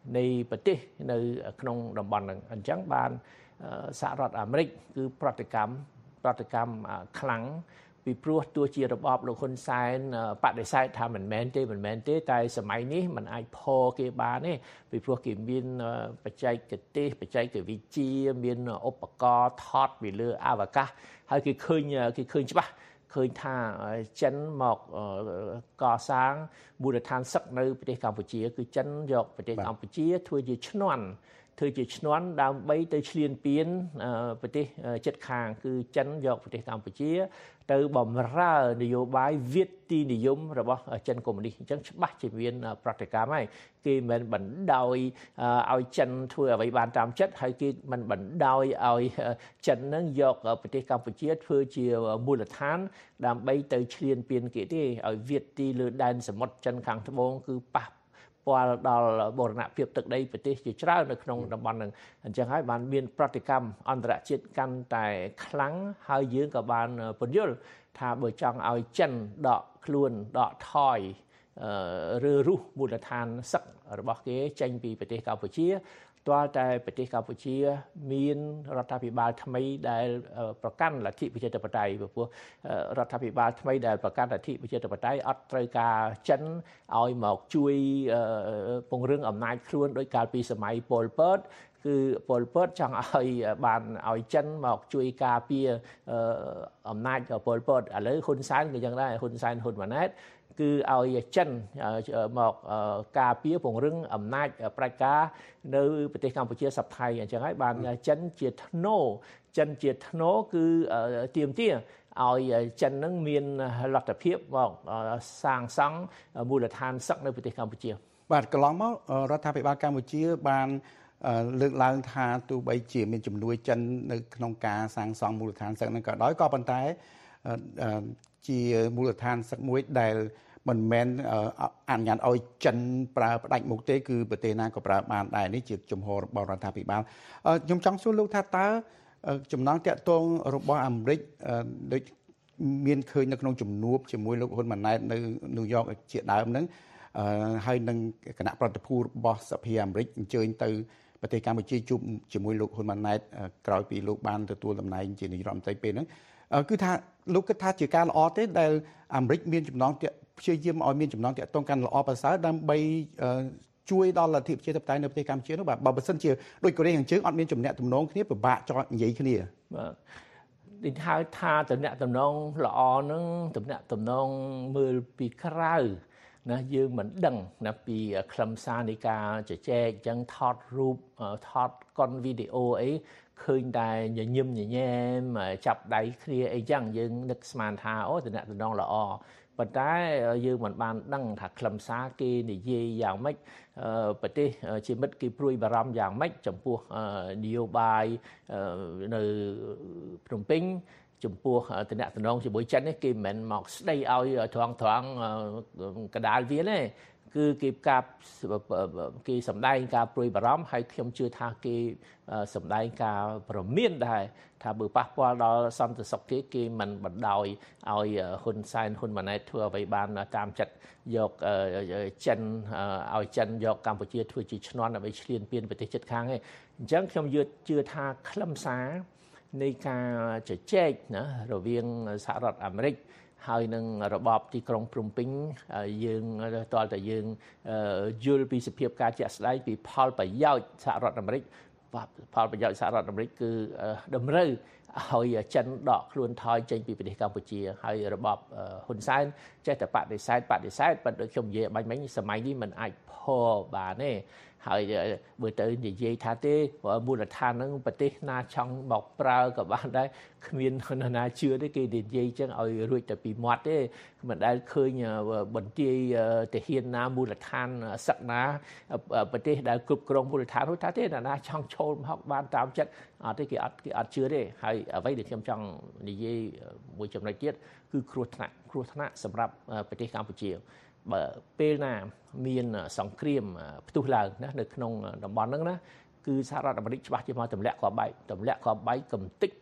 នៃប្រទេសនៅក្នុងតំបន់ហ្នឹងអញ្ចឹងបានសហរដ្ឋអាមេរិកគឺប្រតិកម្មប្រតិកម្មខ្លាំងពីព្រោះទោះជារបបលោកហ៊ុនសែនបដិសេធថាមិនមែនទេមិនមែនទេតែសម័យនេះมันអាចផគេបានទេពីព្រោះគេមានបច្ចេកទេសបច្ចេកវិទ្យាមានឧបករណ៍ថតពីលើអវកាសហើយគេឃើញគេឃើញច្បាស់ឃើញថាចិនមកកសាងមូលដ្ឋានសឹកនៅប្រទេសកម្ពុជាគឺចិនយកប្រទេសកម្ពុជាធ្វើជាឈ្នន់ធ្វើជាឈ្នន់ដើម្បីទៅឈ្លានពានប្រទេសជិតខាងគឺចិនយកប្រទេសកម្ពុជាទៅបំរើនយោបាយវិទានិយមរបស់ចិនកុម្មុយនីសអញ្ចឹងច្បាស់ជាមានប្រតិកម្មហើយគេមិនបណ្ដោយឲ្យចិនធ្វើអ្វីបានតាមចិត្តហើយគេមិនបណ្ដោយឲ្យចិននឹងយកប្រទេសកម្ពុជាធ្វើជាមូលដ្ឋានដើម្បីទៅឈ្លានពានគេទេឲ្យវិទាលើដែនសមុទ្រចិនខាងត្បូងគឺប៉ះពាល់ដល់បូរណភាពទឹកដីប្រទេសជាច្រើននៅក្នុងតំបន់ហ្នឹងអញ្ចឹងហើយបានមានប្រតិកម្មអន្តរជាតិកាន់តែខ្លាំងហើយយើងក៏បានពន្យល់ថាបើចង់ឲ្យចិនដកខ្លួនដកថយឬរុះមូលដ្ឋានសឹករបស់គេចេញពីប្រទេសកម្ពុជាទាល់តែប្រទេសកម្ពុជាមានរដ្ឋាភិបាលថ្មីដែលប្រកាន់លទ្ធិប្រជាធិបតេយ្យព្រោះរដ្ឋាភិបាលថ្មីដែលប្រកាន់លទ្ធិប្រជាធិបតេយ្យអត់ត្រូវការចិនឲ្យមកជួយពង្រឹងអំណាចខ្លួនដោយកាលពីសម័យប៉ុលពតគឺប៉ុលពតចង់ឲ្យបានឲ្យចិនមកជួយការពារអំណាចប៉ុលពតឥឡូវហ៊ុនសែនក៏យ៉ាងដែរហ៊ុនសែនហ៊ុនម៉ាណែតគឺឲ្យចិនមកការពារពង្រឹងអំណាចប្រជាការនៅប្រទេសកម្ពុជាសប្តាហ៍អញ្ចឹងហើយបានចិនជាធ្នូចិនជាធ្នូគឺទាមទារឲ្យចិននឹងមានលទ្ធភាពមកសាងសង់មូលដ្ឋានសឹកនៅប្រទេសកម្ពុជាបាទកន្លងមករដ្ឋាភិបាលកម្ពុជាបានលើកឡើងថាទោះបីជាមានជំនួយចិននៅក្នុងការសាងសង់មូលដ្ឋានសឹកនឹងក៏ដោយក៏ប៉ុន្តែជាមូលដ្ឋានសឹកមួយដែលមិនមែនអនុញ្ញាតឲ្យចិនប្រើផ្ដាច់មុខទេគឺប្រទេសណាក៏ប្រើបានដែរនេះជាជំហររបស់រដ្ឋាភិបាលខ្ញុំចង់សួរលោកថាតើចំណងតាក់ទងរបស់អាមេរិកដូចមានឃើញនៅក្នុងជំនួបជាមួយលោកហ៊ុនម៉ាណែតនៅញូវយ៉កជាដើមហ្នឹងហើយនឹងគណៈប្រតិភូរបស់សភាអាមេរិកអញ្ជើញទៅប្រទេសកម្ពុជាជួបជាមួយលោកហ៊ុនម៉ាណែតក្រោយពីលោកបានទទួលតំណែងជានាយករដ្ឋមន្ត្រីពេលហ្នឹងគឺថាលោកគិតថាជាការល្អទេដែលអាមេរិកមានចំណងទាក់ព្យាយាមឲ្យមានចំណងទាក់ទងកាន់ល្អប្រសើរដើម្បីជួយដល់លទ្ធិប្រជាធិបតេយ្យនៅប្រទេសកម្ពុជានោះបាទបើមិនសិនជាដូចកូរ៉េខាងជើងអត់មានចំណែកទំនងគ្នាពិបាកចោទនិយាយគ្នាបាទដូចហៅថាតំណែងតំណងល្អនឹងតំណែងតំណងមើលពីក្រៅណាយើងមិនដឹងណាពីខ្លឹមសារនៃការជជែកអញ្ចឹងថតរូបថតកុនវីដេអូអីឃើញតែញញឹមញញែមចាប់ដៃគ្នាអីចឹងយើងនឹកស្មានថាអូតំណែងតំណងល្អប៉ុន្តែយើងមិនបានដឹងថាខ្លឹមសារគេនិយាយយ៉ាងម៉េចប្រទេសជាមិត្តគេព្រួយបារម្ភយ៉ាងម៉េចចំពោះនយោបាយនៅភ្នំពេញចំពោះតំណែងតំណងជាមួយចិននេះគេមិនមែនមកស្ដីឲ្យត្រង់ត្រង់កដាលវាទេគឺគេកាប់គេសម្ដែងការព្រួយបារម្ភហើយខ្ញុំជឿថាគេសម្ដែងការប្រមានដែរថាបើប៉ះពាល់ដល់សន្តិសុខគេគេមិនបណ្ដោយឲ្យហ៊ុនសែនហ៊ុនម៉ាណែតធ្វើអ្វីបានតាមចិត្តយកចិនឲ្យចិនយកកម្ពុជាធ្វើជាឈ្នន់ដើម្បីឈ្លានពានប្រទេសជិតខាងឯងអញ្ចឹងខ្ញុំយល់ជឿថាខ្លឹមសារនៃការជជែកណារវាងសហរដ្ឋអាមេរិកហើយនឹងរបបទីក្រុងភ្នំពេញយើងតើតើយើងយល់ពីសភាពការជាក់ស្ដែងពីផលប្រយោជន៍សហរដ្ឋអាមេរិកផលប្រយោជន៍សហរដ្ឋអាមេរិកគឺតម្រូវឲ្យចិនដកខ្លួនថយចេញពីប្រទេសកម្ពុជាហើយរបបហ៊ុនសែនចេះតែបដិសេធបដិសេធប៉ុន្តែខ្ញុំនិយាយបាញ់មិញសម័យនេះมันអាចផបានទេហើយបើទៅនិយាយថាទេមូលដ្ឋានហ្នឹងប្រទេសណាចង់មកប្រើក៏បានដែរគ្មាននរណាជឿទេគេនិយាយចឹងឲ្យរួចតែពីមាត់ទេមិនដែលឃើញបន្ទាយទាហានណាមូលដ្ឋានសឹកណាប្រទេសដែលគ្រប់គ្រងមូលដ្ឋាននោះថាទេនរណាចង់ចូលមកបានតាមចិត្តអត់ទេគេអត់គេអត់ជឿទេហើយអ្វីដែលខ្ញុំចង់និយាយមួយចំណុចទៀតគឺគ្រោះថ្នាក់គ្រោះថ្នាក់សម្រាប់ប្រទេសកម្ពុជាបើពេលណាមានសង្គ្រាមផ្ទុះឡើងណានៅក្នុងតំបន់ហ្នឹងណាគឺសហរដ្ឋអាមេរិកច្បាស់ជាមកទម្លាក់គ្រាប់បែកទម្លាក់គ្រាប់បែកកំតិច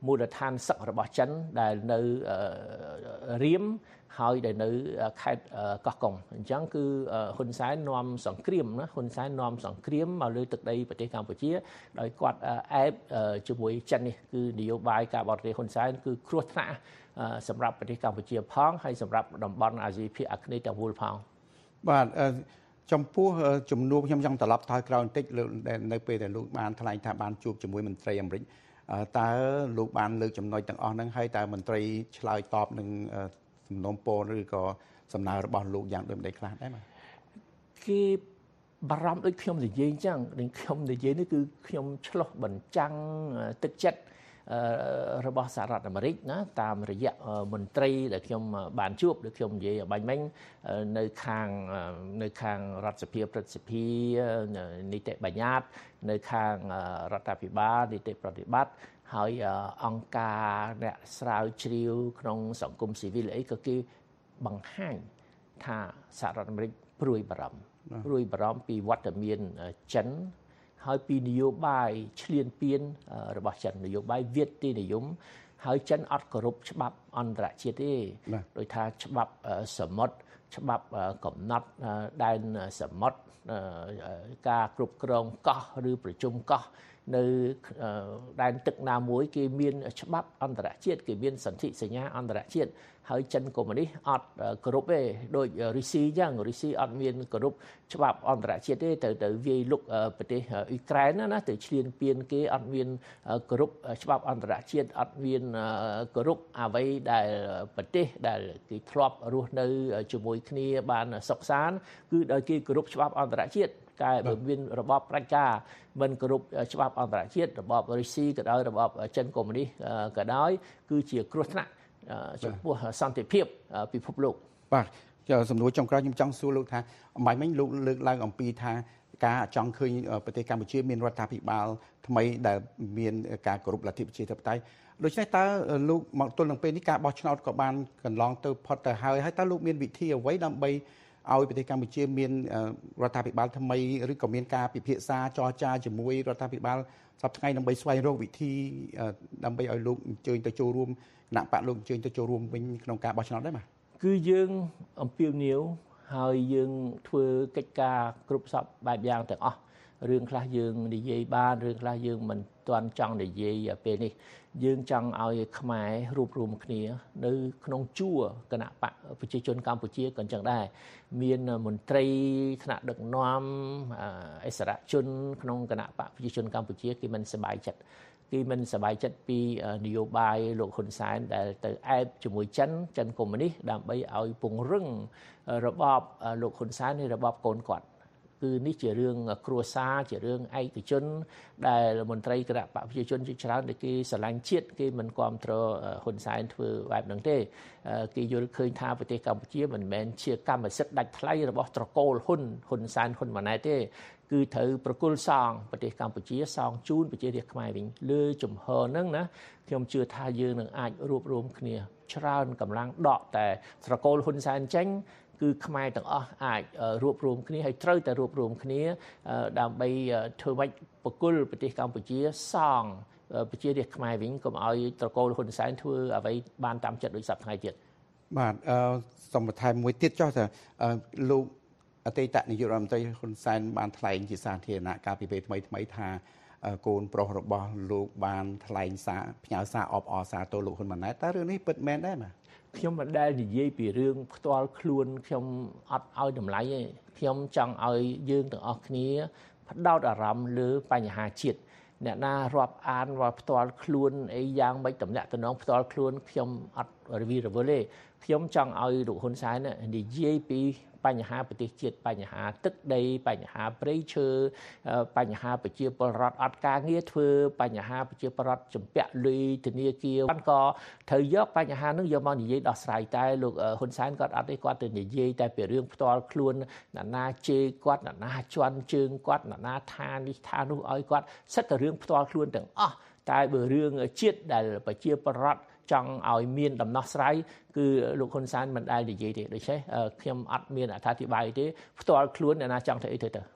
មូលដ្ឋានសឹករបស់ចិនដែលនៅរៀមហើយដែលនៅខេត្តកោះកុងអញ្ចឹងគឺហ៊ុនសែននាំសង្គ្រាមណាហ៊ុនសែននាំសង្គ្រាមមកលើទឹកដីប្រទេសកម្ពុជាដោយគាត់អែបជាមួយចិននេះគឺនយោបាយការបរទេសហ៊ុនសែនគឺគ្រោះថ្នាក់សម្រាប់ប្រទេសកម្ពុជាផងហើយសម្រាប់តំបន់អាស៊ីភាគអាគ្នេយ៍ទាំងមូលផងបាទចំពោះជំនួបខ្ញុំចង់ត្រឡប់ថយក្រោយបន្តិចនៅពេលដែលលោកបានថ្លែងថាបានជួបជាមួយមន្ត្រីអាមេរិកតើលោកបានលើកចំណុចទាំងអស់ហ្នឹងហើយតើមន្ត្រីឆ្លើយតបនឹងសំណូមពរឬក៏សំណើរបស់លោកយ៉ាងដូចម្តេចខ្លះដែរបាទគេបារម្ភដូចខ្ញុំនិយាយអញ្ចឹងដូចខ្ញុំនិយាយនេះគឺខ្ញុំឆ្លោះបញ្ចាំងទឹកចិត្តរបស់សហរដ្ឋអាមេរិកណាតាមរយៈមន្ត្រីដែលខ្ញុំបានជួបដូចខ្ញុំនិយាយបាញ់មិញនៅខាងនៅខាងរដ្ឋសភាព្រឹទ្ធសភានីតិបញ្ញត្តិនៅខាងរដ្ឋាភិបាលនីតិប្រតិបត្តិហើយអង្គការអ្នកស្រាវជ្រាវក្នុងសង្គមស៊ីវិលអីក៏គេបង្ហាញថាសហរដ្ឋអាមេរិកព្រួយបារម្ភព្រួយបារម្ភពីវត្តមានចិនហើយពីនយោបាយឈ្លានពានរបស់ចិននយោបាយវាទីនិយមហើយចិនអត់គោរពច្បាប់អន្តរជាតិទេដោយថាច្បាប់សមុទ្រច្បាប់កំណត់ដែនសមុទ្រការគ្រប់គ្រងកោះឬប្រជុំកោះនៅដែនទឹកណាមួយគេមានច្បាប់អន្តរជាតិគេមានសន្ធិសញ្ញាអន្តរជាតិហើយចិនកុម្មុយនីសអត់គោរពទេដូចរុស្ស៊ីអញ្ចឹងរុស្ស៊ីអត់មានគោរពច្បាប់អន្តរជាតិទេទៅទៅវាយលុកប្រទេសអ៊ុយក្រែនណាទៅឈ្លានពានគេអត់មានគោរពច្បាប់អន្តរជាតិអត់មានគោរពអ្វីដែលប្រទេសដែលគេធ្លាប់រស់នៅជាមួយគ្នាបានសុខសាន្តគឺដោយគេគោរពច្បាប់អន្តរជាតិតែបើមានរបបផ្ដាច់ការមិនគោរពច្បាប់អន្តរជាតិរបបរុស្ស៊ីក៏ដោយរបបចិនកុម្មុយនីសក៏ដោយគឺជាគ្រោះថ្នាក់ចំពោះសន្តិភាពពិភពលោកបាទសំណួរចុងក្រោយខ្ញុំចង់សួរលោកថាអំបញ្ញមិញលោកលើកឡើងអំពីថាការចង់ឃើញប្រទេសកម្ពុជាមានរដ្ឋាភិបាលថ្មីដែលមានការគោរពលទ្ធិប្រជាធិបតេយ្យដូច្នេះតើលោកមកទល់នឹងពេលនេះការបោះឆ្នោតក៏បានកន្លងទៅផុតទៅហើយហើយតើលោកមានវិធីអ្វីដើម្បីឲ្យប្រទេសកម្ពុជាមានរដ្ឋាភិបាលថ្មីឬក៏មានការពិភាក្សាចរចាជាមួយរដ្ឋាភិបាលសប្តាហ៍ថ្ងៃដើម្បីស្វែងរកវិធីដើម្បីឲ្យលោកអញ្ជើញទៅចូលរួមគណៈបកលោកអញ្ជើញទៅចូលរួមវិញក្នុងការបោះឆ្នោតដែរបាទគឺយើងអំពាវនាវហើយយើងធ្វើកិច្ចការគ្រប់សពបែបយ៉ាងទាំងអស់រឿងខ្លះយើងនិយាយបានរឿងខ្លះយើងមិនទាន់ចង់និយាយពេលនេះយើងចង់ឲ្យខ្មែររួបរวมគ្នានៅក្នុងជួរគណៈបកប្រជាជនកម្ពុជាក៏អញ្ចឹងដែរមានមន្ត្រីថ្នាក់ដឹកនាំអិសរាជជនក្នុងគណៈបកប្រជាជនកម្ពុជាគេមិនសប្បាយចិត្តគេមិនសប្បាយចិត្តពីនយោបាយលោកហ៊ុនសែនដែលទៅអែបជាមួយចិនចិនកុម្មុយនីសដើម្បីឲ្យពង្រឹងរបបលោកហ៊ុនសែននៃរបបកូនគាត់គឺនេះជារឿងគ្រួសារជារឿងឯកជនដែលមន្ត្រីគណៈបកប្រជាជនជាច្រើនដែលគេស្រឡាញ់ជាតិគេមិនគ្រប់គ្រងហ៊ុនសែនធ្វើបែបហ្នឹងទេគេយល់ឃើញថាប្រទេសកម្ពុជាមិនមែនជាកម្មសិទ្ធិដាច់ថ្លៃរបស់ត្រកូលហ៊ុនហ៊ុនសែនហ៊ុនម៉ាណែតទេគឺត្រូវប្រគល់សងប្រទេសកម្ពុជាសងជូនប្រជារាស្ត្រខ្មែរវិញលើជំហរហ្នឹងណាខ្ញុំជឿថាយើងនឹងអាចរួបរวมគ្នាច្រើនកម្លាំងដកតែត្រកូលហ៊ុនសែនចេញគឺខ្មែរទាំងអស់អាចរួបរวมគ្នាហើយត្រូវតែរួបរวมគ្នាដើម្បីធ្វើម៉េចប្រគល់ប្រទេសកម្ពុជាសងប្រជារាស្ត្រខ្មែរវិញកុំឲ្យត្រកូលហ៊ុនសែនធ្វើអ្វីបានតាមចិត្តដូចសប្តាហ៍ថ្ងៃទៀតបាទសូមបន្ថែមមួយទៀតចុះថាលោកអតីតនាយករដ្ឋមន្ត្រីហ៊ុនសែនបានថ្លែងជាសាធារណៈកាលពីពេលថ្មីថ្មីថាកូនប្រុសរបស់លោកបានថ្លែងសារផ្ញើសារអបអរសាទរលោកហ៊ុនម៉ាណែតតើរឿងនេះពិតមែនដែរបាទខ្ញុំមិនដែលនិយាយពីរឿងផ្ទាល់ខ្លួនខ្ញុំអត់ឲ្យតម្លៃទេខ្ញុំចង់ឲ្យយើងទាំងអស់គ្នាផ្ដោតអារម្មណ៍លើបញ្ហាជាតិអ្នកណារាប់អានว่าផ្ទាល់ខ្លួនអីយ៉ាងម៉េចតំណាក់តំណងផ្ទាល់ខ្លួនខ្ញុំអត់រវីរវល់ទេខ្ញុំចង់ឲ្យលោកហ៊ុនសែននិយាយពីបញ្ហាប្រទេសជាតិបញ្ហាទឹកដីបញ្ហាព្រៃឈើបញ្ហាប្រជាពលរដ្ឋអត់ការងារធ្វើបញ្ហាប្រជាពលរដ្ឋជំពាក់លុយធនាគារគាត់ក៏ត្រូវយកបញ្ហានោះយកមកនិយាយដោះស្រាយតែលោកហ៊ុនសែនគាត់អត់ទេគាត់ទៅនិយាយតែពីរឿងផ្ទាល់ខ្លួនអ្នកណាជេរគាត់អ្នកណាជន់ជើងគាត់អ្នកណាថានេះថានោះឲ្យគាត់សិតតែរឿងផ្ទាល់ខ្លួនទាំងអស់តែបើរឿងជាតិដែលប្រជាពលរដ្ឋចង់ឲ្យមានដំណោះស្រាយគឺលោកហ៊ុនសែនមិនដែលនិយាយទេដូច្នេះខ្ញុំអត់មានអត្ថាធិប្បាយទេផ្ទាល់ខ្លួនអ្នកណាចង់ធ្វើអីធ្វើទៅ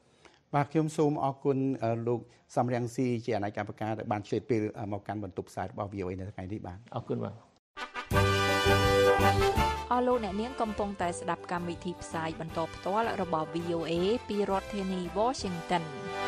បាទខ្ញុំសូមអរគុណលោកសំរងស៊ីជាអនាយកម្មការដែលបានឆ្លៀតពេលមកកាន់បន្ទប់ផ្សាយរបស់ វី អូ អេ នៅថ្ងៃនេះបាទអរគុណបាទអស់លោកអ្នកនាងកំពុងតែស្ដាប់កម្មវិធីផ្សាយបន្តផ្ទាល់របស់ វី អូ អេ ពីរដ្ឋធានី Washington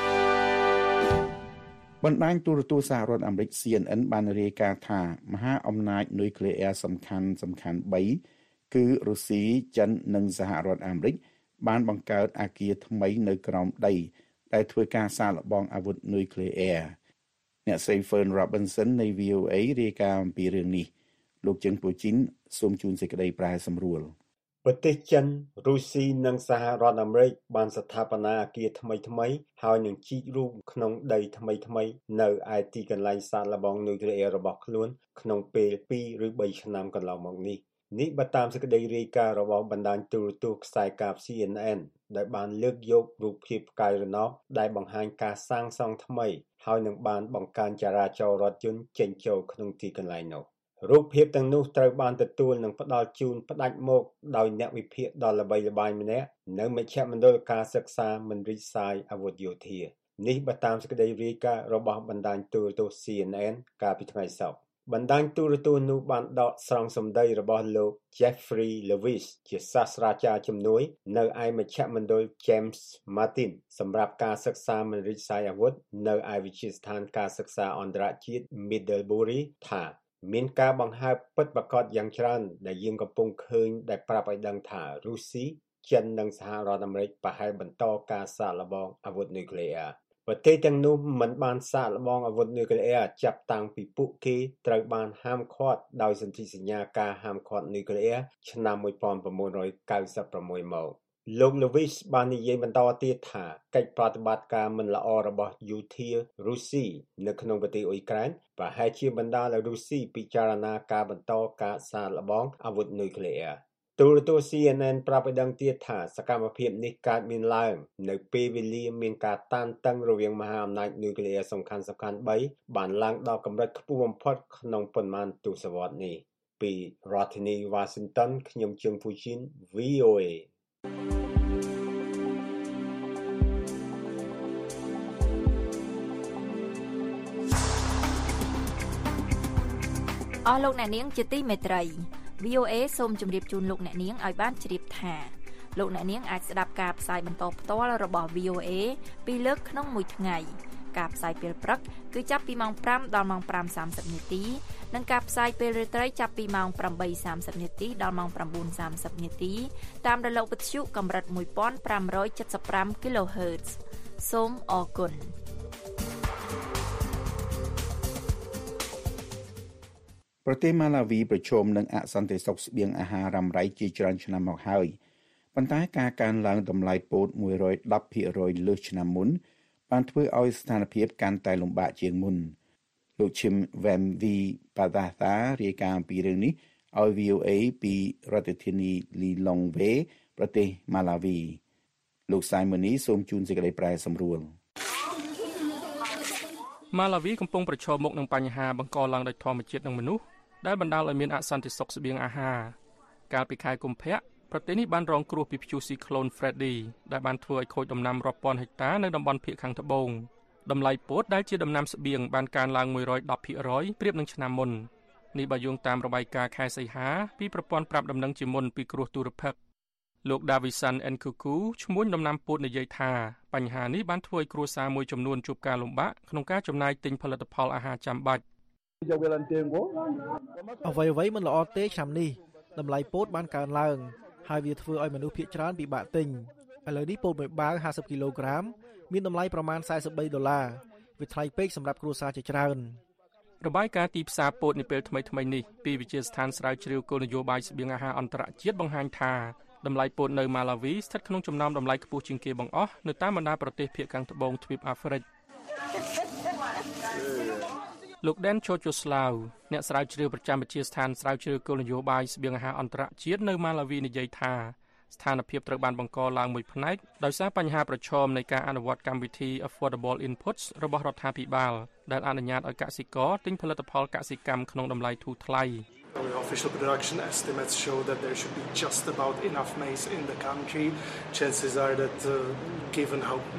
បណ្ដាញទូរទស្សន៍សហរដ្ឋអាមេរិក ซี เอ็น เอ็น បានរាយការណ៍ថាមហាអំណាចនុយក្លេអ៊ែរសំខាន់សំខាន់បីគឺរុស្ស៊ីចិននិងសហរដ្ឋអាមេរិកបានបង្កើតអគារថ្មីនៅក្រោមដីដែលធ្វើការសាកល្បងអាវុធនុយក្លេអ៊ែរអ្នកស្រី Fern Robinson នៃ វី អូ អេ រាយការណ៍អំពីរឿងនេះលោកជឹងពូជីនសូមជូនសេចក្តីប្រែសម្រួលប្រទេសចិនរុស្ស៊ីនិងសហរដ្ឋអាមេរិកបានស្ថាបនាអគារថ្មីថ្មីហើយនឹងជីករូបក្នុងដីថ្មីថ្មីនៅឯទីកន្លែងសាកល្បងនុយក្លេអ៊ែររបស់ខ្លួនក្នុងពេលពីរឬបីឆ្នាំកន្លងមកនេះនេះបើតាមសេចក្តីរាយការណ៍របស់បណ្ដាញទូរទស្សន៍ខ្សែកាប ซี เอ็น เอ็น ដែលបានលើកយករូបភាពផ្កាយរណបដែលបង្ហាញការសាងសង់ថ្មីហើយនឹងបានបង្កើនចរាចរណ៍រថយន្តចេញចូលក្នុងទីកន្លែងនោះរូបភាពទាំងនោះត្រូវបានទទួលនិងផ្ដល់ជូនផ្ដាច់មកដោយអ្នកវិភាគដ៏ល្បីល្បាញម្នាក់នៅមជ្ឈមណ្ឌលការសិក្សាមិនរិះសាយអាវុធយោធានេះបើតាមសេចក្តីរាយការណ៍របស់បណ្ដាញទូរទស្សន៍ ซี เอ็น เอ็น កាលពីថ្ងៃសុក្របណ្ដាញទូរទស្សន៍នោះបានដកស្រង់សម្ដីរបស់លោក Jeffrey Lewis ជាសាស្ត្រាចារ្យជំនួយនៅឯមជ្ឈមណ្ឌល James Martin សម្រាប់ការសិក្សាមិនរិះសាយអាវុធនៅឯវិទ្យាស្ថានការសិក្សាអន្តរជាតិ Middlebury ថាមានការបង្ហើបពិតប្រាកដយ៉ាងច្រើនដែលយើងកំពុងឃើញដែលប្រាប់ឲ្យដឹងថារុស្ស៊ីចិននិងសហរដ្ឋអាមេរិកប្រហែលបន្តការសាកល្បងអាវុធនុយក្លេអ៊ែរប្រទេសទាំងនោះមិនបានសាកល្បងអាវុធនុយក្លេអ៊ែរចាប់តាំងពីពួកគេត្រូវបានហាមឃាត់ដោយសន្ធិសញ្ញាការហាមឃាត់នុយក្លេអ៊ែរឆ្នាំmột nghìn chín trăm chín mươi sáuមកលោក Lewis បាននិយាយបន្តទៀតថាកិច្ចប្រតិបត្តិការមិនល្អរបស់យោធារុស្ស៊ីនៅក្នុងប្រទេសអ៊ុយក្រែនប្រហែលជាបណ្ដាលឲ្យរុស្ស៊ីពិចារណាការបន្តការសាកល្បងអាវុធនុយក្លេអ៊ែរទូរទស្សន៍ ซี เอ็น เอ็น ប្រាប់ឲ្យដឹងទៀតថាសកម្មភាពនេះកើតមានឡើងនៅពេលវេលាមានការតានតឹងរវាងមហាអំណាចនុយក្លេអ៊ែរសំខាន់សំខាន់បីបានឡើងដល់កម្រិតខ្ពស់បំផុតក្នុងប៉ុន្មានទសវត្សរ៍នេះពីរដ្ឋធានី Washington ខ្ញុំជឹងពូជីន វី អូ អេអស់លោកអ្នកនាងជាទីមេត្រី វី អូ អេ សូមជម្រាបជូនលោកអ្នកនាងឲ្យបានជ្រាបថាលោកអ្នកនាងអាចស្ដាប់ការផ្សាយបន្តផ្ទាល់របស់ វី អូ អេ ពីរលើកក្នុងមួយថ្ងៃការផ្សាយពេលព្រឹកគឺចាប់ពីម៉ោងប្រាំដល់ម៉ោងប្រាំសាមសិបនាទីនិងការផ្សាយពេលរាត្រីចាប់ពីម៉ោងប្រាំបីសាមសិបនាទីដល់ម៉ោងប្រាំបួនសាមសិបនាទីតាមរលកវិទ្យុកម្រិតmột nghìn năm trăm七十五 kHz សូមអរគុណប្រទេសម៉ាឡាវីប្រឈមនឹងអសន្តិសុខស្បៀងអាហាររ៉ាំរ៉ៃជាច្រើនឆ្នាំមកហើយប៉ុន្តែការកើនឡើងតម្លៃពោតមួយរយដប់ភាគរយលើសឆ្នាំមុនបានធ្វើឲ្យស្ថានភាពកាន់តែលំបាកជាងមុនលោកឈឹមវ៉ែនវីប៉ាដាតារាយការណ៍ពីរឿងនេះឲ្យ វី អូ អេ ពីរដ្ឋធានីលីឡុងវេប្រទេសម៉ាឡាវីលោកសៃម៉ូនីសូមជូនសេចក្តីប្រែសម្រួលម៉ាឡាវីកំពុងប្រឈមមុខនឹងបញ្ហាបង្កឡើងដោយធម្មជាតិនិងមនុស្សដែលបណ្ដាលឲ្យមានអសន្តិសុខស្បៀងអាហារកាលពីខែកុម្ភៈប្រទេសនេះបានរងគ្រោះពីព្យុះស៊ីក្លូន Freddy ដែលបានធ្វើឲ្យខូចដំណាំរាប់ពាន់ហិកតានៅតំបន់ភាគខាងត្បូងតម្លៃពោតដែលជាដំណាំស្បៀងបានកើនឡើងមួយរយដប់ភាគរយប្រៀបនឹងឆ្នាំមុននេះបើយោងតាមរបាយការណ៍ខែសីហាពីប្រព័ន្ធប្រាប់ដំណឹងជាមុនពីគ្រោះទុរភិក្សលោក Davisan Nkuku ឈ្មោះដំណាំពោតនិយាយថាបញ្ហានេះបានធ្វើឲ្យគ្រួសារមួយចំនួនជួបការលំបាកក្នុងការចំណាយទិញផលិតផលអាហារចាំបាច់អ្វីអ្វីមិនល្អទេឆ្នាំនេះតម្លៃពោតបានកើនឡើងហើយវាធ្វើឲ្យមនុស្សភាគច្រើនពិបាកទិញឥឡូវនេះពោតមួយបាវห้าสิบគីឡូក្រាមមានតម្លៃប្រមាណสี่สิบ三ដុល្លារវាថ្លៃពេកសម្រាប់គ្រួសារជាច្រើនរបាយការណ៍ទីផ្សារពោតនាពេលថ្មីថ្មីនេះពីវិទ្យាស្ថានស្រាវជ្រាវគោលនយោបាយស្បៀងអាហារអន្តរជាតិបង្ហាញថាតម្លៃពោតនៅម៉ាឡាវីស្ថិតក្នុងចំណោមតម្លៃខ្ពស់ជាងគេបង្អស់នៅតាមបណ្ដាប្រទេសភាគខាងត្បូងទ្វីបអាហ្វ្រិកលោក Dan Chochoslaw អ្នកស្រាវជ្រាវប្រចាំវិទ្យាស្ថានស្រាវជ្រាវគោលនយោបាយស្បៀងអាហារអន្តរជាតិនៅម៉ាឡាវីនិយាយថាស្ថានភាពត្រូវបានបង្កឡើងមួយផ្នែកដោយសារបញ្ហាប្រឈមនៃការអនុវត្តកម្មវិធី Affordable Inputs របស់រដ្ឋាភិបាលដែលអនុញ្ញាតឲ្យកសិករទិញផលិតផលកសិកម្មក្នុងតម្លៃធូរថ្លៃ Our official production estimates show that there should be just about enough maize in the country. Chances are that uh, given how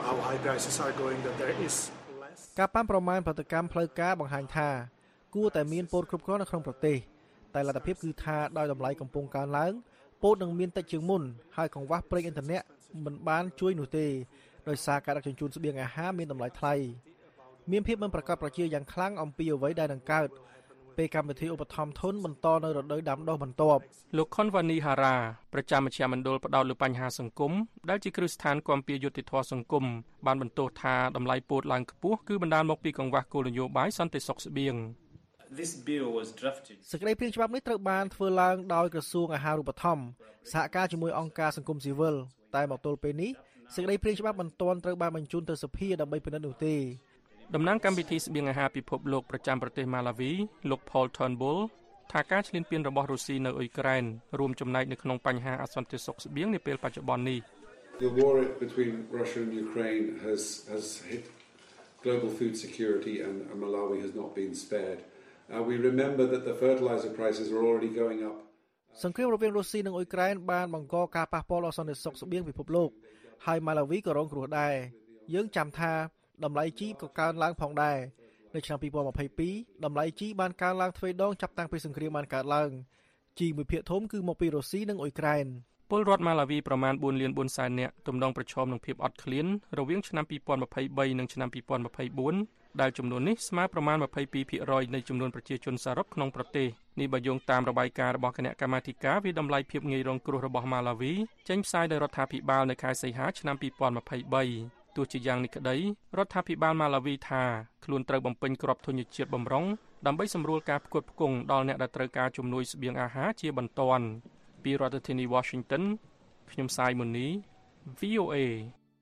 how high prices are going that there is less ការប៉ាន់ប្រមាណផលិតកម្មផ្លូវការបង្ហាញថាគួរតែមានពោតគ្រប់គ្រាន់នៅក្នុងប្រទេសតែលទ្ធភាពគឺថាដោយតម្លៃកំពុងកើនឡើងពោតនឹងមានតិចជាងមុនហើយកង្វះប្រេងឥន្ធនៈមិនបានជួយនោះទេដោយសារការដឹកជញ្ជូនស្បៀងអាហារមានតម្លៃថ្លៃមានភាពមិនប្រកបប្រជាយ៉ាងខ្លាំងអំពីអ្វីដែលនឹងកើតពេលកម្មវិធីឧបត្ថម្ភធនបន្តនៅរដូវដាំដុះបន្ទាប់លោក Khonvani Hara ប្រចាំមជ្ឈមណ្ឌលផ្ដោតលើបញ្ហាសង្គមដែលជាគ្រឹះស្ថានគាំពារយុត្តិធម៌សង្គមបានបន្ទោសថាតម្លៃពោតឡើងខ្ពស់គឺបណ្ដាលមកពីកង្វះគោលនយោបាយសន្តិសុខស្បៀង This bill was drafted សេចក្តីព្រាងច្បាប់នេះត្រូវបានធ្វើឡើងដោយក្រសួងអាហារូបត្ថម្ភសហការជាមួយអង្គការសង្គមស៊ីវិលតែមកទល់ពេលនេះសេចក្តីព្រាងច្បាប់មិនទាន់ត្រូវបានបញ្ជូនទៅសភាដើម្បីពិនិត្យនោះទេតំណាងកម្មវិធីស្បៀងអាហារពិភពលោកប្រចាំប្រទេសម៉ាឡាវីលោក Paul Turnbull ថាការឈ្លានពានរបស់រុស្ស៊ីនៅអ៊ុយក្រែនរួមចំណែកនៅក្នុងបញ្ហាអសន្តិសុខស្បៀងនាពេលបច្ចុប្បន្ននេះ The war between Russia and Ukraine has has hit global food security and Malawi has not been spared. Uh, we remember that the fertilizer prices are already going up. សង្គ្រាមរវាងរុស្ស៊ីនិងអ៊ុយក្រែនបានបង្កការប៉ះពាល់ដល់សន្តិសុខស្បៀងពិភពលោកហើយម៉ាឡាវីក៏រងគ្រោះដែរយើងចាំថាតម្លៃជីក៏កើនឡើងផងដែរនៅឆ្នាំពីរពាន់ម្ភៃពីរតម្លៃជីបានកើនឡើងទ្វេដងចាប់តាំងពីសង្គ្រាមបានកើតឡើងជីមួយភាគធំគឺមកពីរុស្ស៊ីនិងអ៊ុយក្រែនពលរដ្ឋម៉ាឡាវីប្រមាណបួនលានបួនសែននាក់ទំនងប្រឈមនឹងភាពអត់ឃ្លានរវាងឆ្នាំពីរពាន់ម្ភៃបីនិងឆ្នាំពីរពាន់ម្ភៃបួនដែលចំនួននេះស្មើប្រមាណ ម្ភៃពីរភាគរយ នៃចំនួនប្រជាជនសរុបក្នុងប្រទេសនេះបើយោងតាមរបាយការណ៍របស់គណៈកម្មាធិការវិតម្លៃភាពងាយរងគ្រោះរបស់ម៉ាឡាវីចេញផ្សាយដោយរដ្ឋាភិបាលនៅខែសីហាឆ្នាំពីរពាន់ម្ភៃបីទោះជាយ៉ាងនេះក្តីរដ្ឋាភិបាលម៉ាឡាវីថាខ្លួនត្រូវបំពេញក្របធញ្ញជាតិបម្រុងដើម្បីសម្រួលការផ្គត់ផ្គង់ដល់អ្នកដែលត្រូវការជំនួយស្បៀងអាហារជាបន្ទាន់ពីរដ្ឋធានី Washington ខ្ញុំសាយមុនី វី អូ អេ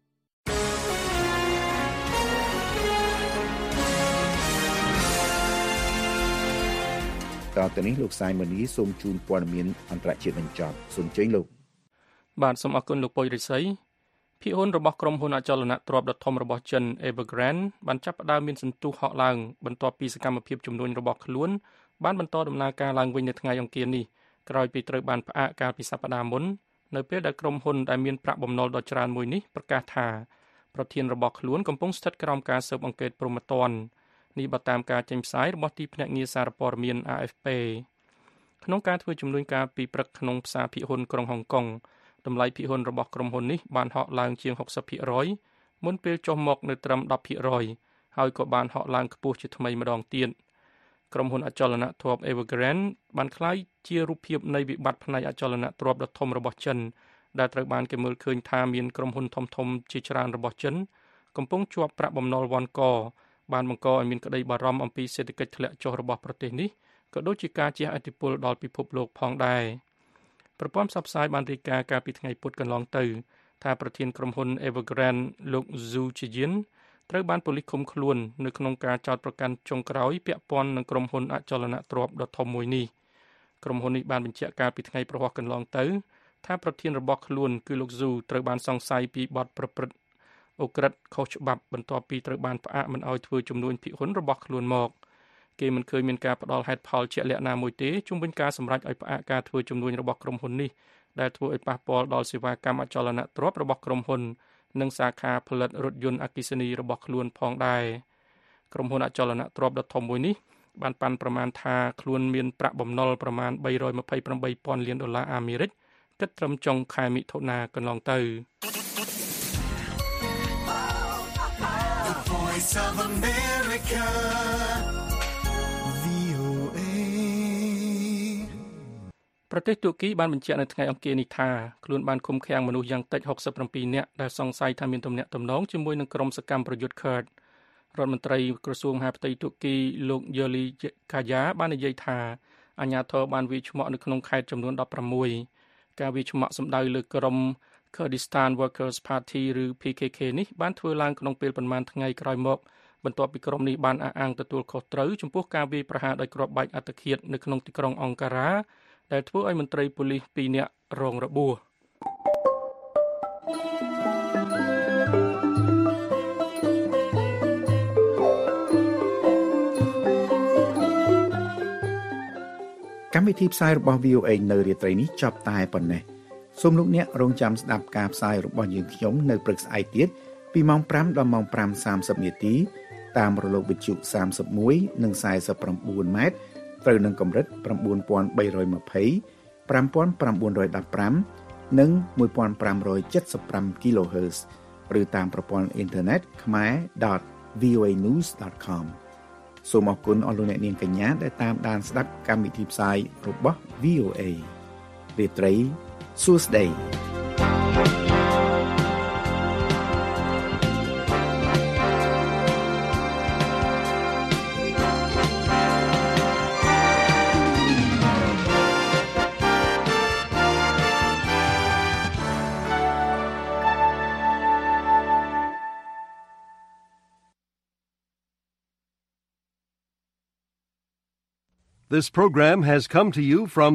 តទៅនេះលោកសាយមុនីសូមជូនព័ត៌មានអន្តរជាតិបញ្ចប់សូមជើញលោកបាទសូមអរគុណលោកពុយរិស័យភាគហ៊ុនរបស់ក្រុមហ៊ុនអចលនទ្រព្យដ៏ធំរបស់ចិន Evergrande បានចាប់ផ្ដើមមានសន្ទុះហក់ឡើងបន្ទាប់ពីសកម្មភាពជំនួញរបស់ខ្លួនបានបន្តដំណើរការឡើងវិញនៅថ្ងៃអង្គារនេះក្រោយពីត្រូវបានផ្អាកកាលពីសប្តាហ៍មុននៅពេលដែលក្រុមហ៊ុនដែលមានប្រាក់បំណុលដ៏ច្រើនមួយនេះប្រកាសថាប្រធានរបស់ខ្លួនកំពុងស្ថិតក្រោមការស៊ើបអង្កេតព្រហ្មទណ្ឌនេះបើតាមការចេញផ្សាយរបស់ទីភ្នាក់ងារសារព័ត៌មាន A F P ក្នុងការធ្វើជំនួញការពីព្រឹកក្នុងផ្សារភាគហ៊ុនក្រុងហុងកុងតម្លៃភាគហ៊ុនរបស់ក្រុមហ៊ុននេះបានហក់ឡើងជាង ហុកសិបភាគរយ មុនពេលចុះមកនៅត្រឹម ដប់ភាគរយ ហើយក៏បានហក់ឡើងខ្ពស់ជាថ្មីម្ដងទៀតក្រុមហ៊ុនអចលនទ្រព្យ Evergrande បានក្លាយជារូបភាពនៃវិបត្តិផ្នែកអចលនទ្រព្យដ៏ធំរបស់ចិនដែលត្រូវបានគេមើលឃើញថាមានក្រុមហ៊ុនធំៗជាច្រើនរបស់ចិនកំពុងជាប់ប្រាក់បំណុលវ៉ាន់កបានបង្កឲ្យមានក្តីបារម្ភអំពីសេដ្ឋកិច្ចធ្លាក់ចុះរបស់ប្រទេសនេះក៏ដូចជាការជះឥទ្ធិពលដល់ពិភពលោកផងដែរប្រព័ន្ធផ្សព្វផ្សាយបានរាយការណ៍កាលពីថ្ងៃពុធកន្លងទៅថាប្រធានក្រុមហ៊ុន Evergrande លោក Zhu Jian ត្រូវបានប៉ូលីសឃុំខ្លួននៅក្នុងការចោទប្រកាន់ចុងក្រោយពាក់ព័ន្ធនឹងក្រុមហ៊ុនអចលនទ្រព្យដ៏ធំមួយនេះក្រុមហ៊ុននេះបានបញ្ជាក់កាលពីថ្ងៃប្រហ័សកន្លងទៅថាប្រធានរបស់ខ្លួនគឺលោក Zhu ត្រូវបានសង្ស័យពីបទប្រព្រឹត្តអូក្រិដ្ឋខុសច្បាប់បន្ទាប់ពីត្រូវបានផ្អាកមិនឲ្យធ្វើជំនួញភាគហ៊ុនរបស់ខ្លួនមកគេមិនឃើញមានការផ្ដល់ហេតុផលជាក់លាក់ណាមួយទេជុំវិញការសម្រេចឲ្យផ្អាកការធ្វើជំនួញរបស់ក្រុមហ៊ុននេះដែលធ្វើឲ្យប៉ះពាល់ដល់សេវាកម្មអចលនទ្រព្យរបស់ក្រុមហ៊ុននិងសាខាផលិតរថយន្តអគ្គិសនីរបស់ខ្លួនផងដែរក្រុមហ៊ុនអចលនទ្រព្យដ៏ធំមួយនេះបានប៉ាន់ប្រមាណថាខ្លួនមានប្រាក់បំណុលប្រមាណបីរយម្ភៃប្រាំបីពាន់លានដុល្លារអាមេរិកគិតត្រឹមចុងខែមិថុនាកន្លងទៅ Voice of America វី អូ អេប្រទេសទួរគីបានបញ្ជាក់នៅថ្ងៃអង្គារនេះថាខ្លួនបានឃុំឃាំងមនុស្សយ៉ាងតិចហុកសិបប្រាំពីរនាក់ដែលសង្ស័យថាមានទំនាក់ទំនងជាមួយនឹងក្រុមសកម្មប្រយុទ្ធ Kurd រដ្ឋមន្ត្រីក្រសួងមហាផ្ទៃទួរគីលោក Yeli Kaya បាននិយាយថាអាជ្ញាធរបានវាយឆ្មក់នៅក្នុងខេត្តចំនួនដប់ប្រាំមួយការវាយឆ្មក់សម្ដៅលើក្រុមKurdistan Workers Party ឬ P K K នេះបានធ្វើឡើងក្នុងពេលប្រមាណថ្ងៃក្រោយមកបន្ទាប់ពីក្រុមនេះបានអះអាងទទួលខុសត្រូវចំពោះការវាយប្រហារដោយគ្រាប់បែកអត្តឃាតនៅក្នុងទីក្រុងអង្ការ៉ាដែលធ្វើឲ្យមន្ត្រីប៉ូលីសពីរនាក់រងរបួសកម្មវិធីផ្សាយរបស់ វី អូ អេ នៅរាត្រីនេះចប់តែប៉ុណ្ណេះសូមលោកអ្នករងចាំស្ដាប់ការផ្សាយរបស់យើងខ្ញុំនៅព្រឹកស្អែកទៀតពីម៉ោងប្រាំដល់ម៉ោងប្រាំសាមសិបនាទីតាមរលកវិទ្យុសាមសិបមួយនិងខ្សែសិបប្រាំបួនម៉ែត្រត្រូវនឹងកម្រិត៩,៣២០ ៥,៩១៥ និងmột nghìn năm trăm七十五 kHz ឬតាមប្រព័ន្ធអ៊ីនធឺណិត ខ្មែរ ដត វី អូ เอ news ដត com សូមអរគុណអស់លោកអ្នកនាងកញ្ញាដែលតាមដានស្ដាប់កម្មវិធីផ្សាយរបស់ វី អូ เอ រាត្រីសួស្តី This program has come to you from